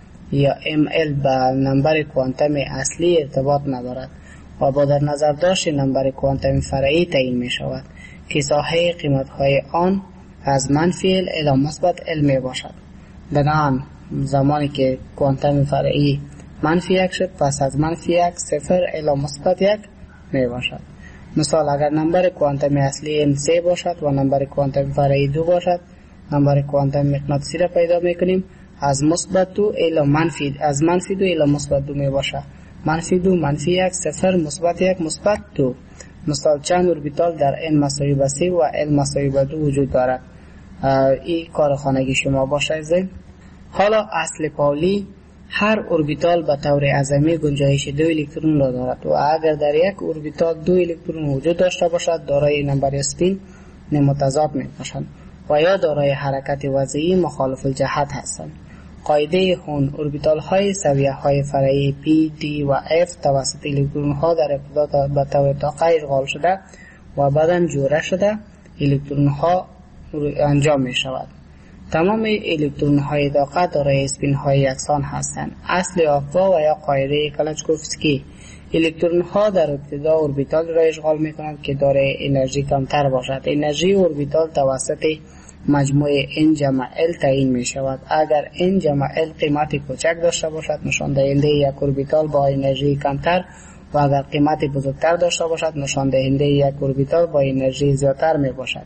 یا ml به نمبر کوانتومی اصلی ارتباط ندارد و با در نظر داشت نمبر کوانتومی فرعی تعیین می شود که ساحه قیمت های آن از منفی L الی مثبت L می باشد. بنابراین زمانی که کوانتوم فرعی منفی 1 شد، پس از منفی 1 0 الی مثبت 1 می باشد. مثال، اگر نمبر کوانتومی اصلی n 3 باشد و نمبر کوانتومی فرعی 2 باشد، نمبر کوانتومی مغناطیسی را پیدا می کنیم از مثبت 2 الی منفی 2 الی مثبت 2 می باشد. منفی 2 منفی 1 0 مثبت 1 مثبت 2. مثال، چند اوربیتال در n مساوی به 3 و l مساوی به 2 وجود دارد. این کار خانگی شما باشه. حالا اصل پاولی، هر اوربیتال به طور اعظمی گنجایش 2 الکترون را دارد و اگر در یک اوربیتال 2 الکترون وجود داشته باشد، دارای نمبر اسپین متضاد می باشند و یا دارای حرکت وضعی مخالف الجهت هستند. قاعده هون، اوربیتال های سویه های فرعی P, D و F توسط الکترون ها در ابتدا به طور طاقه اشغال شده و بعداً جوره شده الکترون ها انجام می شود. تمام الکترون های طاقه دارای اسپین های یکسان هستند. اصل آفبا و یا قاعده کلاشکوفسکی، الکترون ها در ابتدا اوربیتال را اشغال می کنند که دارای انرژی کمتر باشد. انرژی اوربیتال توسط مجموع n جمع l تعیین می شود. اگر n جمع l قیمت کوچک داشته باشد، نشان دهنده یک اوربیتال با انرژی کمتر و اگر قیمت بزرگتر داشته باشد، نشان دهنده یک اوربیتال با انرژی زیادتر می باشد.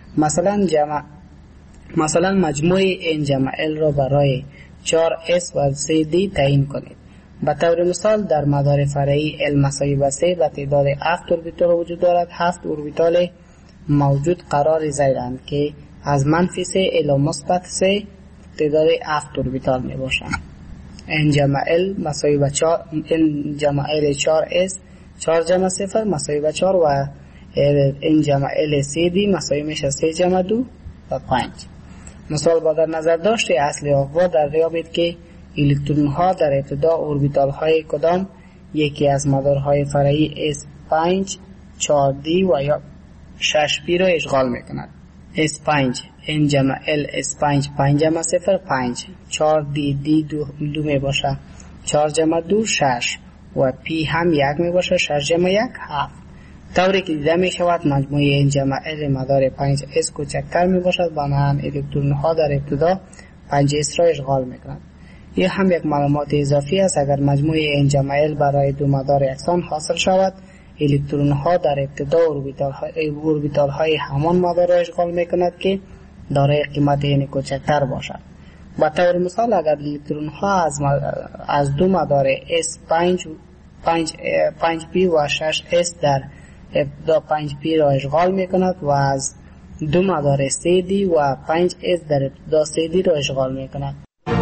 مثلا مجموع n جمع l را برای 4s و 3d تعیین کنید. به طور مثال، در مدار فرعی L مساوی به 3 به تعداد 7 اوربیتال وجود دارد. 7 اوربیتال موجود قرار زیرند که از منفی 3 الی مثبت 3 تعداد 7 اوربیتال می باشند. n جمع l مساوی به 4 n جمع l 4s 4 جمع 0 مساوی به 4 و n جمع l 3d مساوی میشه 3 جمع 2 و 5. مثال، با در نظر داشته اصل آقا دریابید که الکترون ها در ابتدا اوربیتال های کدام یکی از مدارهای فرعی S5 4d و یا 6p را اشغال می کند. S5 n جمع l S5 5 جمع 0 5 4d d 2 می باشه 4 جمع 2 6 و p هم 1 می باشه 6 جمع 1 7. طوری که دیده می شود مجموعه n جمع l مدار 5s کوچکتر می باشد، بنابراین الکترون ها در ابتدا 5s را اشغال می کنند. این هم یک معلومات اضافی است. اگر مجموعه n جمع l برای دو مدار یکسان حاصل شود، الکترون ها در ابتدا اوربیتال های همان مدار را اشغال می کند که دارای قیمت n کوچکتر باشد. با طور مثال، اگر الکترون ها از دو مدار S5 5p و 6s در ابتدا 5p را اشغال می کند و از دو مدار 3d و 5s در ابتدا 3d را اشغال می کند.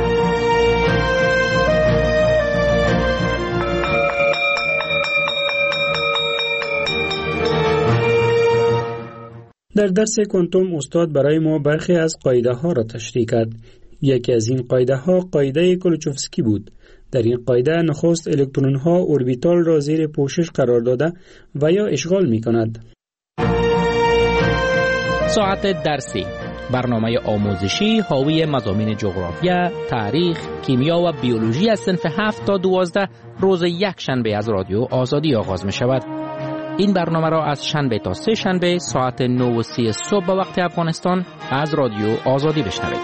در درس کوانتوم استاد برای ما برخی از قاعده ها را تشریح کرد. یکی از این قاعده ها قاعده کلوچوفسکی بود. در این قاعده نخست الکترون ها اوربیتال را زیر پوشش قرار داده و یا اشغال می کند. ساعت درسی، برنامه آموزشی حاوی مضامین جغرافیا، تاریخ، کیمیا و بیولوژی از صنف 7 تا 12 روز یک شنبه از رادیو آزادی آغاز می شود. این برنامه را از شنبه تا سه شنبه ساعت 9:30 صبح به وقت افغانستان از رادیو آزادی بشنوید.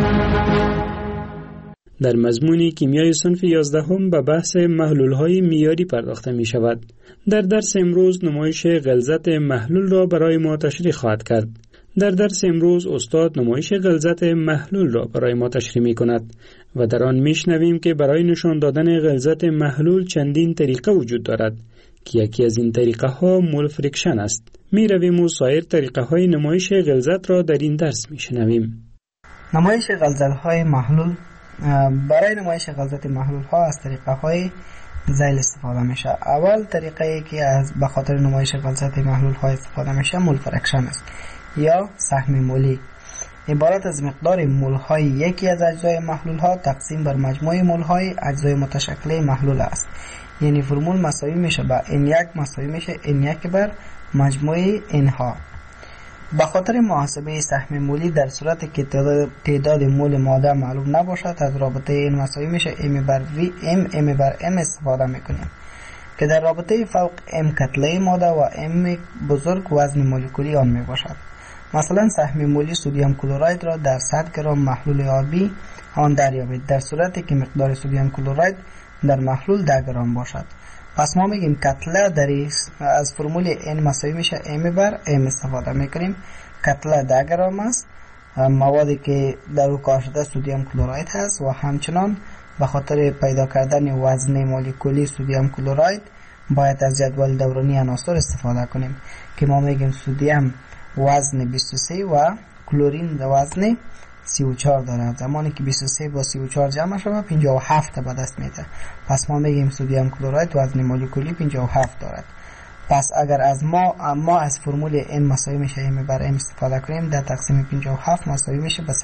در مضمون کیمیای صنف 11 به بحث محلول‌های معیاری پرداخته می شود. در درس امروز نمایش غلظت محلول را برای ما تشریح خواهد کرد. در درس امروز استاد نمایش غلظت محلول را برای ما تشریح می کند و در آن می شنویم که برای نشان دادن غلظت محلول چندین طریقه وجود دارد که یکی از این طریقه ها مول فریکشن است. می رویم و سایر طریقه های نمایش غلظت را در این درس می شنویم. نمایش غلظت های محلول. برای نمایش غلظت محلول ها از طریقه های ذیل استفاده میشه. اول طریقه ای که از به خاطر نمایش غلظت محلول ها استفاده میشه مول فریکشن است یا سهم مولی. عبارت از مقدار مول های یکی از اجزای محلول ها تقسیم بر مجموع مول های اجزای متشکل محلول است. یعنی فرمول مساوی میشه با n1 مساوی میشه n1 بر مجموع n ها. به خاطر محاسبه سهم مولی در صورتی که تعداد مول ماده معلوم نباشد از رابطه n مساوی میشه m بر v m بر m استفاده میکنیم که در رابطه فوق m کتله ماده و m بزرگ وزن مولکولی آن میباشد. مثلا سهم مولی سدیم کلراید را در 100 گرم محلول آبی آن دریابید در صورتی که مقدار سدیم کلراید در محلول 10 گرم باشد. پس ما میگیم کتله در از فرمول n مساوی میشه m بر m استفاده میکنیم. کتله 10 گرم است. موادی که در او کار شده سدیم کلراید هست و همچنان به خاطر پیدا کردن وزن مولکولی سدیم کلراید باید از جدول دورانی عناصر استفاده کنیم که ما میگیم سدیم وزن 23 و کلورین وزن 34 دارد. زمانی که 23 با 34 جمع شود 57 به دست میده. پس ما میگیم سدیم کلراید وزن مولکولی 57 دارد. پس اگر از ما از فرمول n مساوی میشه m بر m استفاده کنیم در تقسیم 57 مساوی میشه به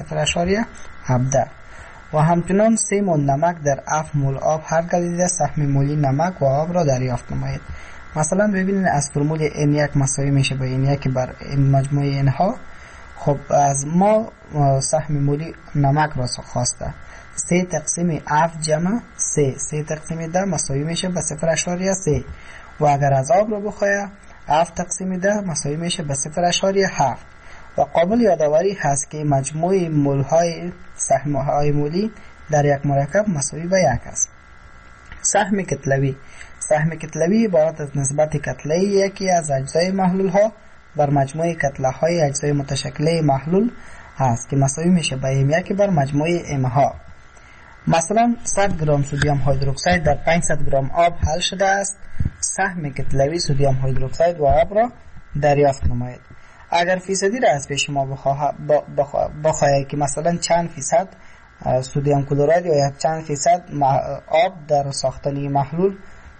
0.17 و همچنان 3 مول نمک در 7 مول آب هر گزیده سهم مولی نمک و آب را دریافت نمایید. مثلا ببینید از فرمول n1 مساوی میشه به n1 بر n مجموع n ها. خب از ما سهم مولی نمک را خواسته 3 تقسیم 7 جمع 3 تقسیم 10 مساوی میشه به 0.3 و اگر از آب را بخواهد 7 تقسیم 10 مساوی میشه به 0.7 و قابل یادآوری هست که مجموع مول های سهم های مولی در یک مرکب مساوی به 1 است. سهم کتلوی عبارت از نسبت کتله یکی از اجزای محلول ها بر مجموع کتله های اجزای متشکل محلول است که مساوی میشه به m1 بر مجموع m ها. مثلا 100 گرم سدیم هیدروکسید در 500 گرم آب حل شده است. سهم کتلوی سدیم هیدروکسید و آب را دریافت نمایید. اگر فیصدی را از پیش ما بخواهید که مثلا چند فیصد سدیم کلراید یا چند فیصد آب در ساختنی محلول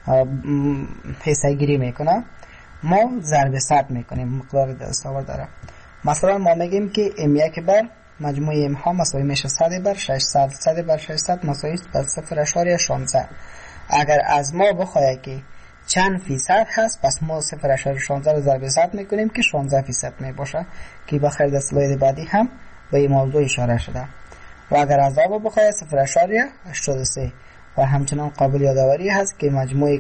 حصه گیری میکنه ما ضرب 100 میکنیم مقدار دستاور داره. مثلا ما میگیم که m1 بر مجموع m ها مساوی میشه 100 بر 600 100 بر 600 مساوی به 0.16. اگر از ما بخواهد که چند فیصد هست پس ما 0.16 رو ضرب 100 میکنیم که 16 فیصد میباشه که بخیر در اسلاید بعدی هم به این موضوع اشاره شده. و اگر از آب بخواهد 0.83 و همچنان قابل یادآوری هست که مجموع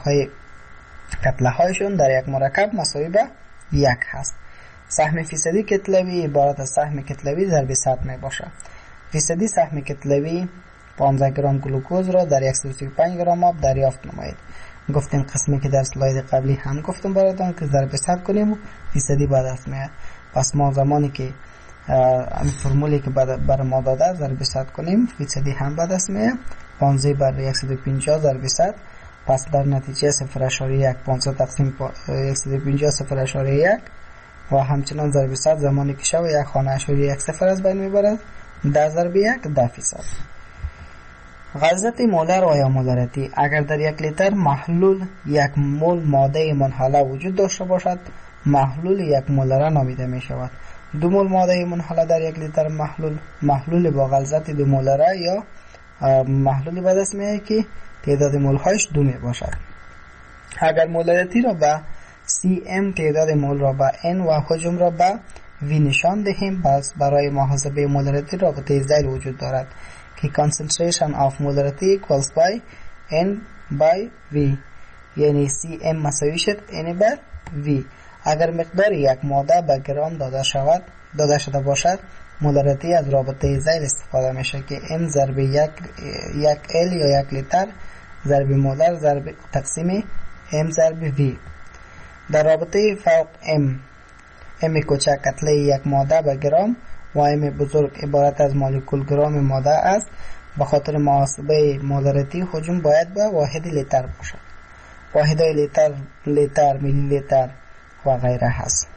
کتله هایشون در یک مرکب مساوی به 1 هست. سهم فیصدی کتلوی عبارت از سهم کتلوی ضرب 100 می باشه. فیصدی سهم کتلوی 15 گرم گلوکوز را در 135 گرم آب دریافت نمایید. گفتیم قسمی که در سلاید قبلی هم گفتم براتون که ضرب 100 کنیم و فیصدی به دست میاد. پس ما زمانی که این فرمولی که بر ما داده ضرب 100 کنیم فیصدی هم به دست میاد. 15 بر 150 ضرب 100 پس در نتیجه 0.1 500 تقسیم 150 0.1 و همچنان ضرب 100 زمانی که شو یک خانه اشاری 1 صفر از بین میبرد 10 ضرب 1 10 فیصد. غلظت مولر و یا مولریتی اگر در 1 لیتر محلول 1 مول ماده منحله وجود داشته باشد محلول 1 مولره نامیده می شود. 2 مول ماده منحله در 1 لیتر محلول با غلظت 2 مولره یا محلولی به دست میاد که تعداد مول هایش 2 می باشد. اگر مولریتی را به cm تعداد مول را به n و حجم را به v نشان دهیم پس برای محاسبه مولریتی رابطه ذیل وجود دارد که concentration of molarity equals by n by v یعنی cm مساوی شد n بر وی. اگر مقدار یک ماده به گرام داده شده باشد، مولارتی از رابطه ذیل استفاده میشه که M ضرب یک L یا 1 لیتر ضرب مولر ضرب تقسیم M ضرب V. در رابطه فوق M کوچک کتله یک ماده به گرام و M بزرگ عبارت از مولکول گرام ماده است. به خاطر محاسبه مولارتی حجم باید به واحد لیتر باشد. واحدهای لیتر، میلی لیتر و غیره هست.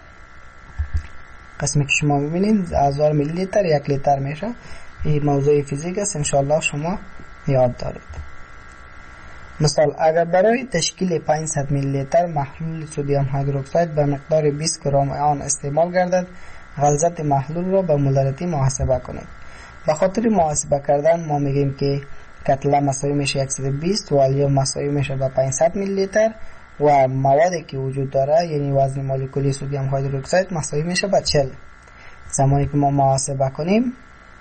قسمی که شما ببینید 1000 میلی لیتر 1 لیتر میشه. این موضوع فیزیک است، انشاءالله شما یاد دارید. مثال اگر برای تشکیل 500 میلی لیتر محلول سدیم هیدروکساید به مقدار 20 گرم آن استعمال گردد، غلظت محلول را به مولارتی محاسبه کنید. به خاطر محاسبه کردن ما میگیم که کتله مساوی میشه 120 و الیوم مساوی میشه به 500 میلی لیتر و موادی که وجود داره یعنی وزن مولکولی سدیم هیدروکساید مساوی میشه به 40. زمانی که ما محاسبه کنیم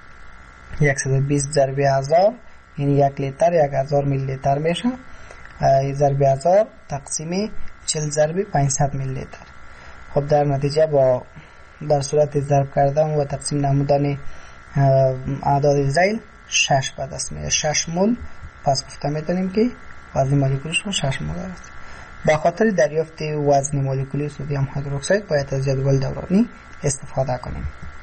120 ضرب 1000 یعنی 1 لیتر 1000 میلی لیتر میشه، ضرب 1000 تقسیم 40 ضرب 500 میلی لیتر. خب در نتیجه در صورت ضرب کردن و تقسیم نمودن اعداد ذیل 6 به دست میاد، 6 مول. پس گفته میتونیم که وزن مولکولیش 6 مول است. به خاطر دریافت وزن مولکولی سدیم هیدروکساید باید از جدول دورانی استفاده کنیم.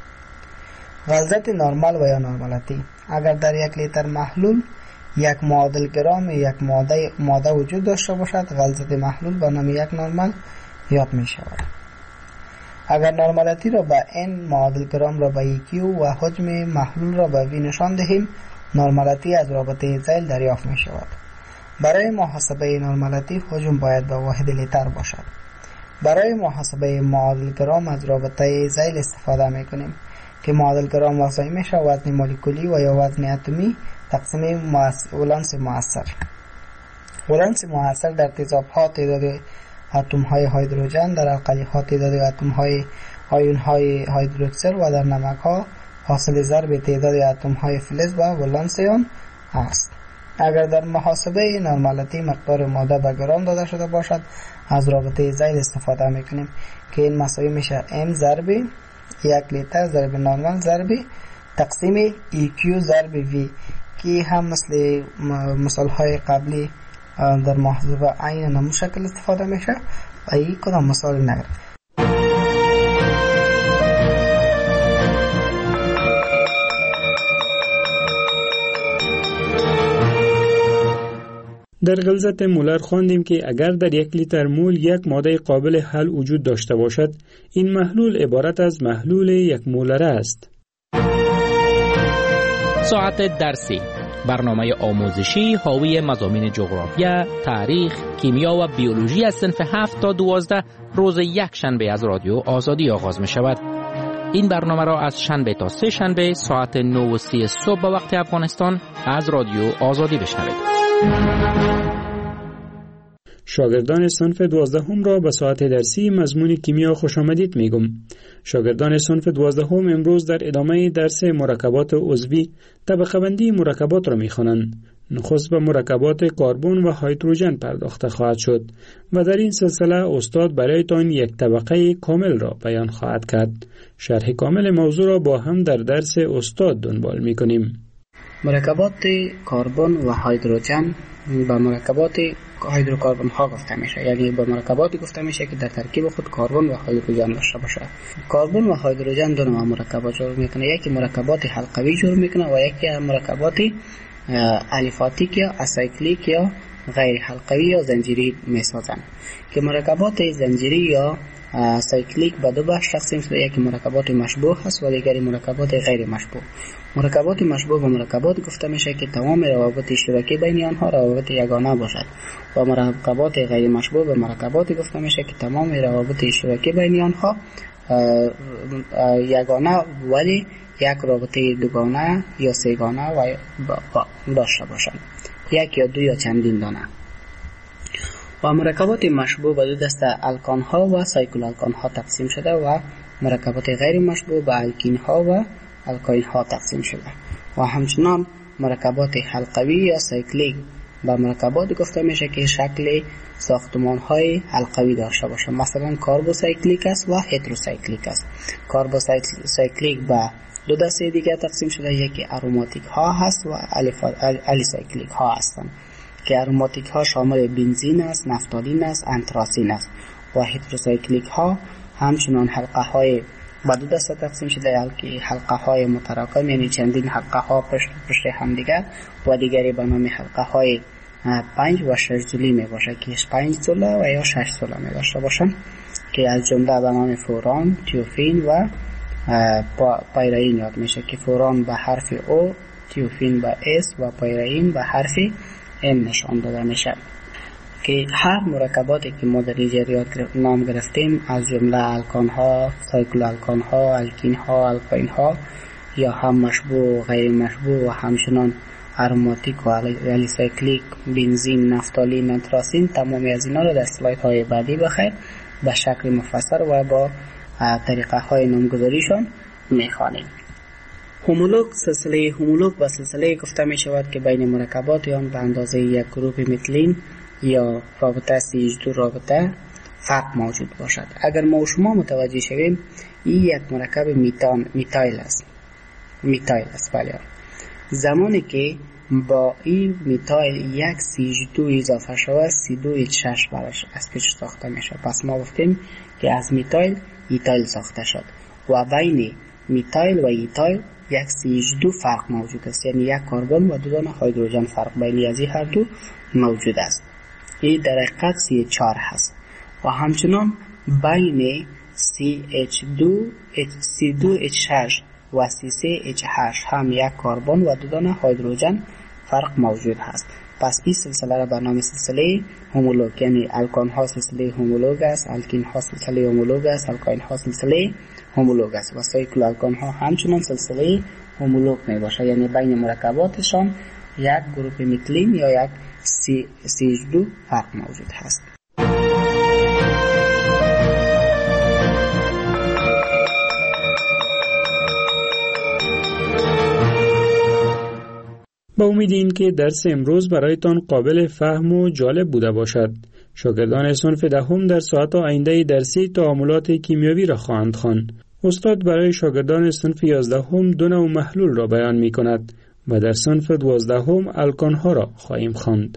غلظت نرمال و یا نرمالتی. اگر در 1 لیتر محلول یک معادل گرام یک ماده وجود داشته باشد، غلظت محلول به نام یک نرمال یاد می شود. اگر نرمالتی را به N، معادل گرام را به EQ و حجم محلول را به V نشان دهیم، نرمالتی از رابطه ذیل دریافت می شود. برای محاسبه نرمالتی حجم باید به واحد لیتر باشد. برای محاسبه معادل گرام از رابطه ذیل استفاده می کنیم که معادل گرام مساوی میشه وزن مولکولی و یا وزن اتمی تقسیم ولانس مؤثر. ولانس مؤثر در تیزاب ها تعداد اتم های هیدروژن، در القلی ها تعداد اتم های آیون های هیدروکسل و در نمک ها حاصل ضرب تعداد اتم های فلز و ولانس آن است. اگر در محاسبه نرمالتی مقدار ماده به گرام داده شده باشد، از رابطه ذیل استفاده میکنیم که این مساوی میشه M ضرب 1 لیتر ضرب نرمال ضرب تقسیم EQ ضرب V که هم مثل مثال های قبلی در محاسبه عین نمون شکل استفاده میشه و این کدام مثال نگرد. در غلظت مولر خواندیم که اگر در 1 لیتر مول یک ماده قابل حل وجود داشته باشد، این محلول عبارت از محلول 1 مولر است. ساعت درسی، برنامه آموزشی حاوی مضامین جغرافیا، تاریخ، کیمیا و بیولوژی از صنف 7 تا 12 روز یک شنبه از رادیو آزادی آغاز می شود. این برنامه را از شنبه تا سه شنبه ساعت 9:30 صبح به وقت افغانستان از رادیو آزادی بشنوید. شاگردان صنف 12 را به ساعت درسی مضمون کیمیا خوش آمدید میگم. شاگردان صنف 12 امروز در ادامه درس مرکبات عضوی طبقه بندی مرکبات را میخوانند. نخست به مرکبات کربن و هیدروژن پرداخته خواهد شد و در این سلسله استاد برایتان یک طبقه کامل را بیان خواهد کرد. شرح کامل موضوع را با هم در درس استاد دنبال میکنیم. مرکبات کربن و هیدروژن به مرکبات هیدروکربن ها گفته میشه، یعنی به مرکباتی گفته میشه که در ترکیب خود کربن و هیدروژن داشته باشه. کربن و هیدروژن دو نوع مرکبات جور میکنه، یکی مرکبات حلقوی جور میکنه و یکی مرکبات الیفاتیک یا اسایکلیک یا غیر حلقوی یا زنجیری میسازن که مرکبات زنجیری یا سایکلیک به دو بخش تقسیم شده، یکی مرکبات مشبوه هست و دیگری مرکبات غیر مشبوه. مرکبات مشبوه و مرکبات گفته میشه که تمام روابط اشتراکی بین آنها روابط یگانه باشد و مرکبات غیر مشبوه و مرکبات گفته میشه که تمام روابط اشتراکی بین آنها یگانه ولی یک رابطه دوگانه یا سه‌گانه و داشته باشند، یک یا دو یا چندین دانه. و مرکبات مشبوه به دو دسته الکان ها و سایکل الکان ها تقسیم شده و مرکبات غیر مشبوه به الکین ها و الکاین ها تقسیم شده و همچنان مرکبات حلقوی یا سایکلیک با مرکبات گفته میشه که شکل ساختمان های حلقوی داشته باشه. مثلا کاربوسایکلیک است و هتروسایکلیک است. کاربوسایکلیک با دو دسته دیگه تقسیم شده، یکی اروماتیک ها هست و الیسایکلیک ها هستند که اروماتیک ها شامل بنزین است، نفتالین است، انتراسین است و هتروسایکلیک ها همچنان حلقه های با دو دسته تقسیم شده، که حلقه های متراکم یعنی چندین حلقه ها پشت هم دیگر و دیگری به نام حلقه های 5 و 6 زولی می باشه که 5 زوله و یا 6 زوله می داشته باشن که از جمله به نام فوران، تیوفین و پایرین یاد میشه که فوران به حرف او، تیوفین به اس و پایرین به حرف ام نشان داده میشه. که هر مرکباتی که ما در اینجا نام گرفتیم از جمله الکان ها، سایکل الکان ها، الکین ها، الکاین ها یا هم مشبوع و غیر مشبوع و همچنان اروماتیک و الیسایکلیک، بنزین، نفتالین، انتراسین، تمامی از اینا رو در اسلاید های بعدی بخیر به شکل مفصل و با طریقه های نامگذاریشان میخوانیم. هومولوگ، سلسله هومولوگ و سلسله گفته می شود که بین مرکبات آن به اندازه یک گروپ متلین یا رابطه CH2 رابطه فرق موجود باشد. اگر ما و شما متوجه شویم این یک مرکب میتایل است. بله. زمانی که با این میتایل یک CH2 اضافه شود C2H6 براش از پیش ساخته میشه. پس ما گفتیم که از میتایل ایتایل ساخته شد و بین میتایل و ایتایل یک CH2 فرق موجود است، یعنی یک کربن و دو دانه هیدروژن فرق بین از این هر دو موجود است. این در حقیقت CH4 هست و همچنان بین C2H6 و C3H8 هم یک کربن و دو دانه هیدروژن فرق موجود هست. پس این سلسله را به نام سلسله هومولوگ، یعنی الکان ها سلسله هومولوگ است، الکین ها سلسله هومولوگ است، الکاین ها سلسله هومولوگ است و سایکل الکان ها همچنان سلسله هومولوگ می باشه، یعنی بین مرکباتشان یک گروپ متلین یا یک CH2 فرق موجود هست. با امید این که درس امروز برایتان قابل فهم و جالب بوده باشد. شاگردان صنف دهم در ساعت آینده درسی تعاملات کیمیاوی را خواهند خواند. استاد برای شاگردان صنف 11 دو نوع محلول را بیان می کند و در صنف 12 الکان ها را خواهیم خواند.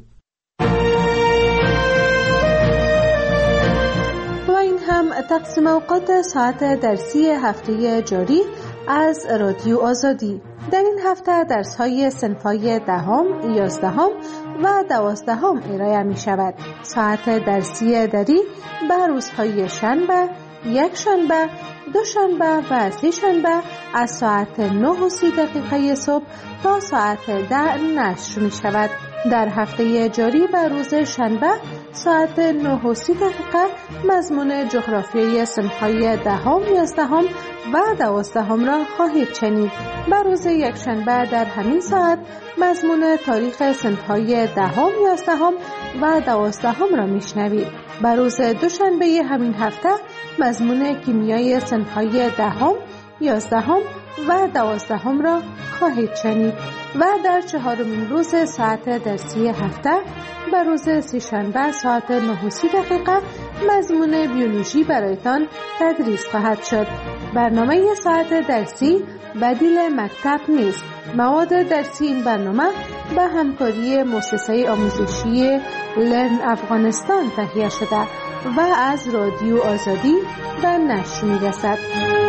و این هم تقسیم اوقات ساعت درسی هفته جاری از رادیو آزادی. در این هفته درس‌های صنف‌های 10، 11 و 12 ارائه می‌شود. ساعت درسی دری به روزهای شنبه، یک شنبه، دو شنبه و سه شنبه از ساعت 9:30 صبح تا ساعت 10 نشر می‌شود. در هفته جاری به روز شنبه ساعت 9:30 مضمون جغرافیای صنف‌های 10، 11 و 12 را خواهید شنید. به روز یکشنبه در همین ساعت مضمون تاریخ صنف‌های 10، 11 و 12 را میشنوید. به روز دوشنبه همین هفته مضمون کیمیای صنف‌های 10، 11 و 12 را خواهید شنید و در چهارمین روز ساعت درسی هفته به روز سه‌شنبه ساعت 9:30 مضمون بیولوژی برایتان تدریس خواهد شد. برنامه ساعت درسی بدیل مکتب نیست. مواد درسی این برنامه به همکاری مؤسسه آموزشی لرن افغانستان تهیه شده و از رادیو آزادی به نشر می‌رسد.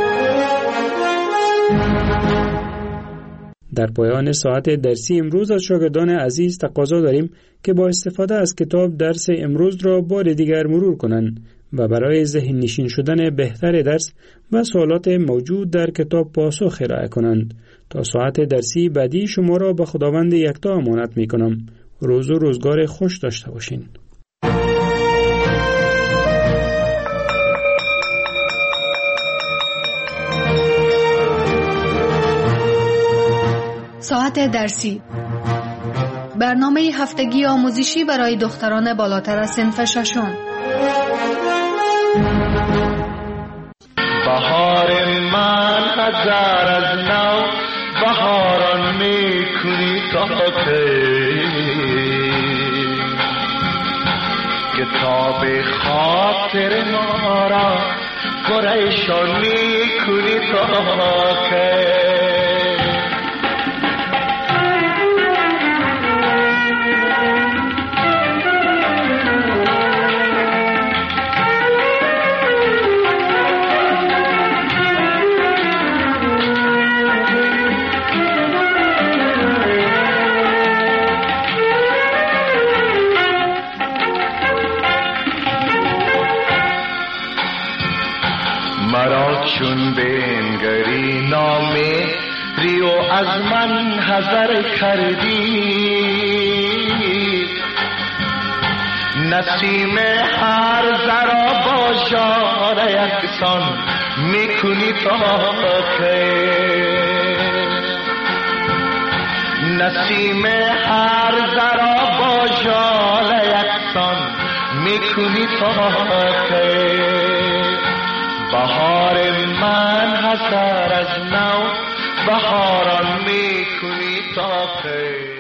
در پایان ساعت درسی امروز از شاگردان عزیز تقاضا داریم که با استفاده از کتاب درس امروز را بار دیگر مرور کنند و برای ذهن نشین شدن بهتر درس و سوالات موجود در کتاب پاسخ ارائه کنند. تا ساعت درسی بعدی شما را به خداوند یکتا امانت می کنم. روز و روزگار خوش داشته باشین. ساعت درسی، برنامه هفتگی آموزشی برای دختران بالاتر از صنف ششم. بهار من هزار از نو بهاران میکنی تا کی کتاب خاطر ما را پریشان میکنی تا که مرا چون بنگری نامه ریو از من حذر کردی نسیم هر ذرا با ژاله یکسان میکنی تا که نسیم هر ذرا با ژاله یکسان میکنی تا که بهار من حسر از نو بهاران میکنی تا که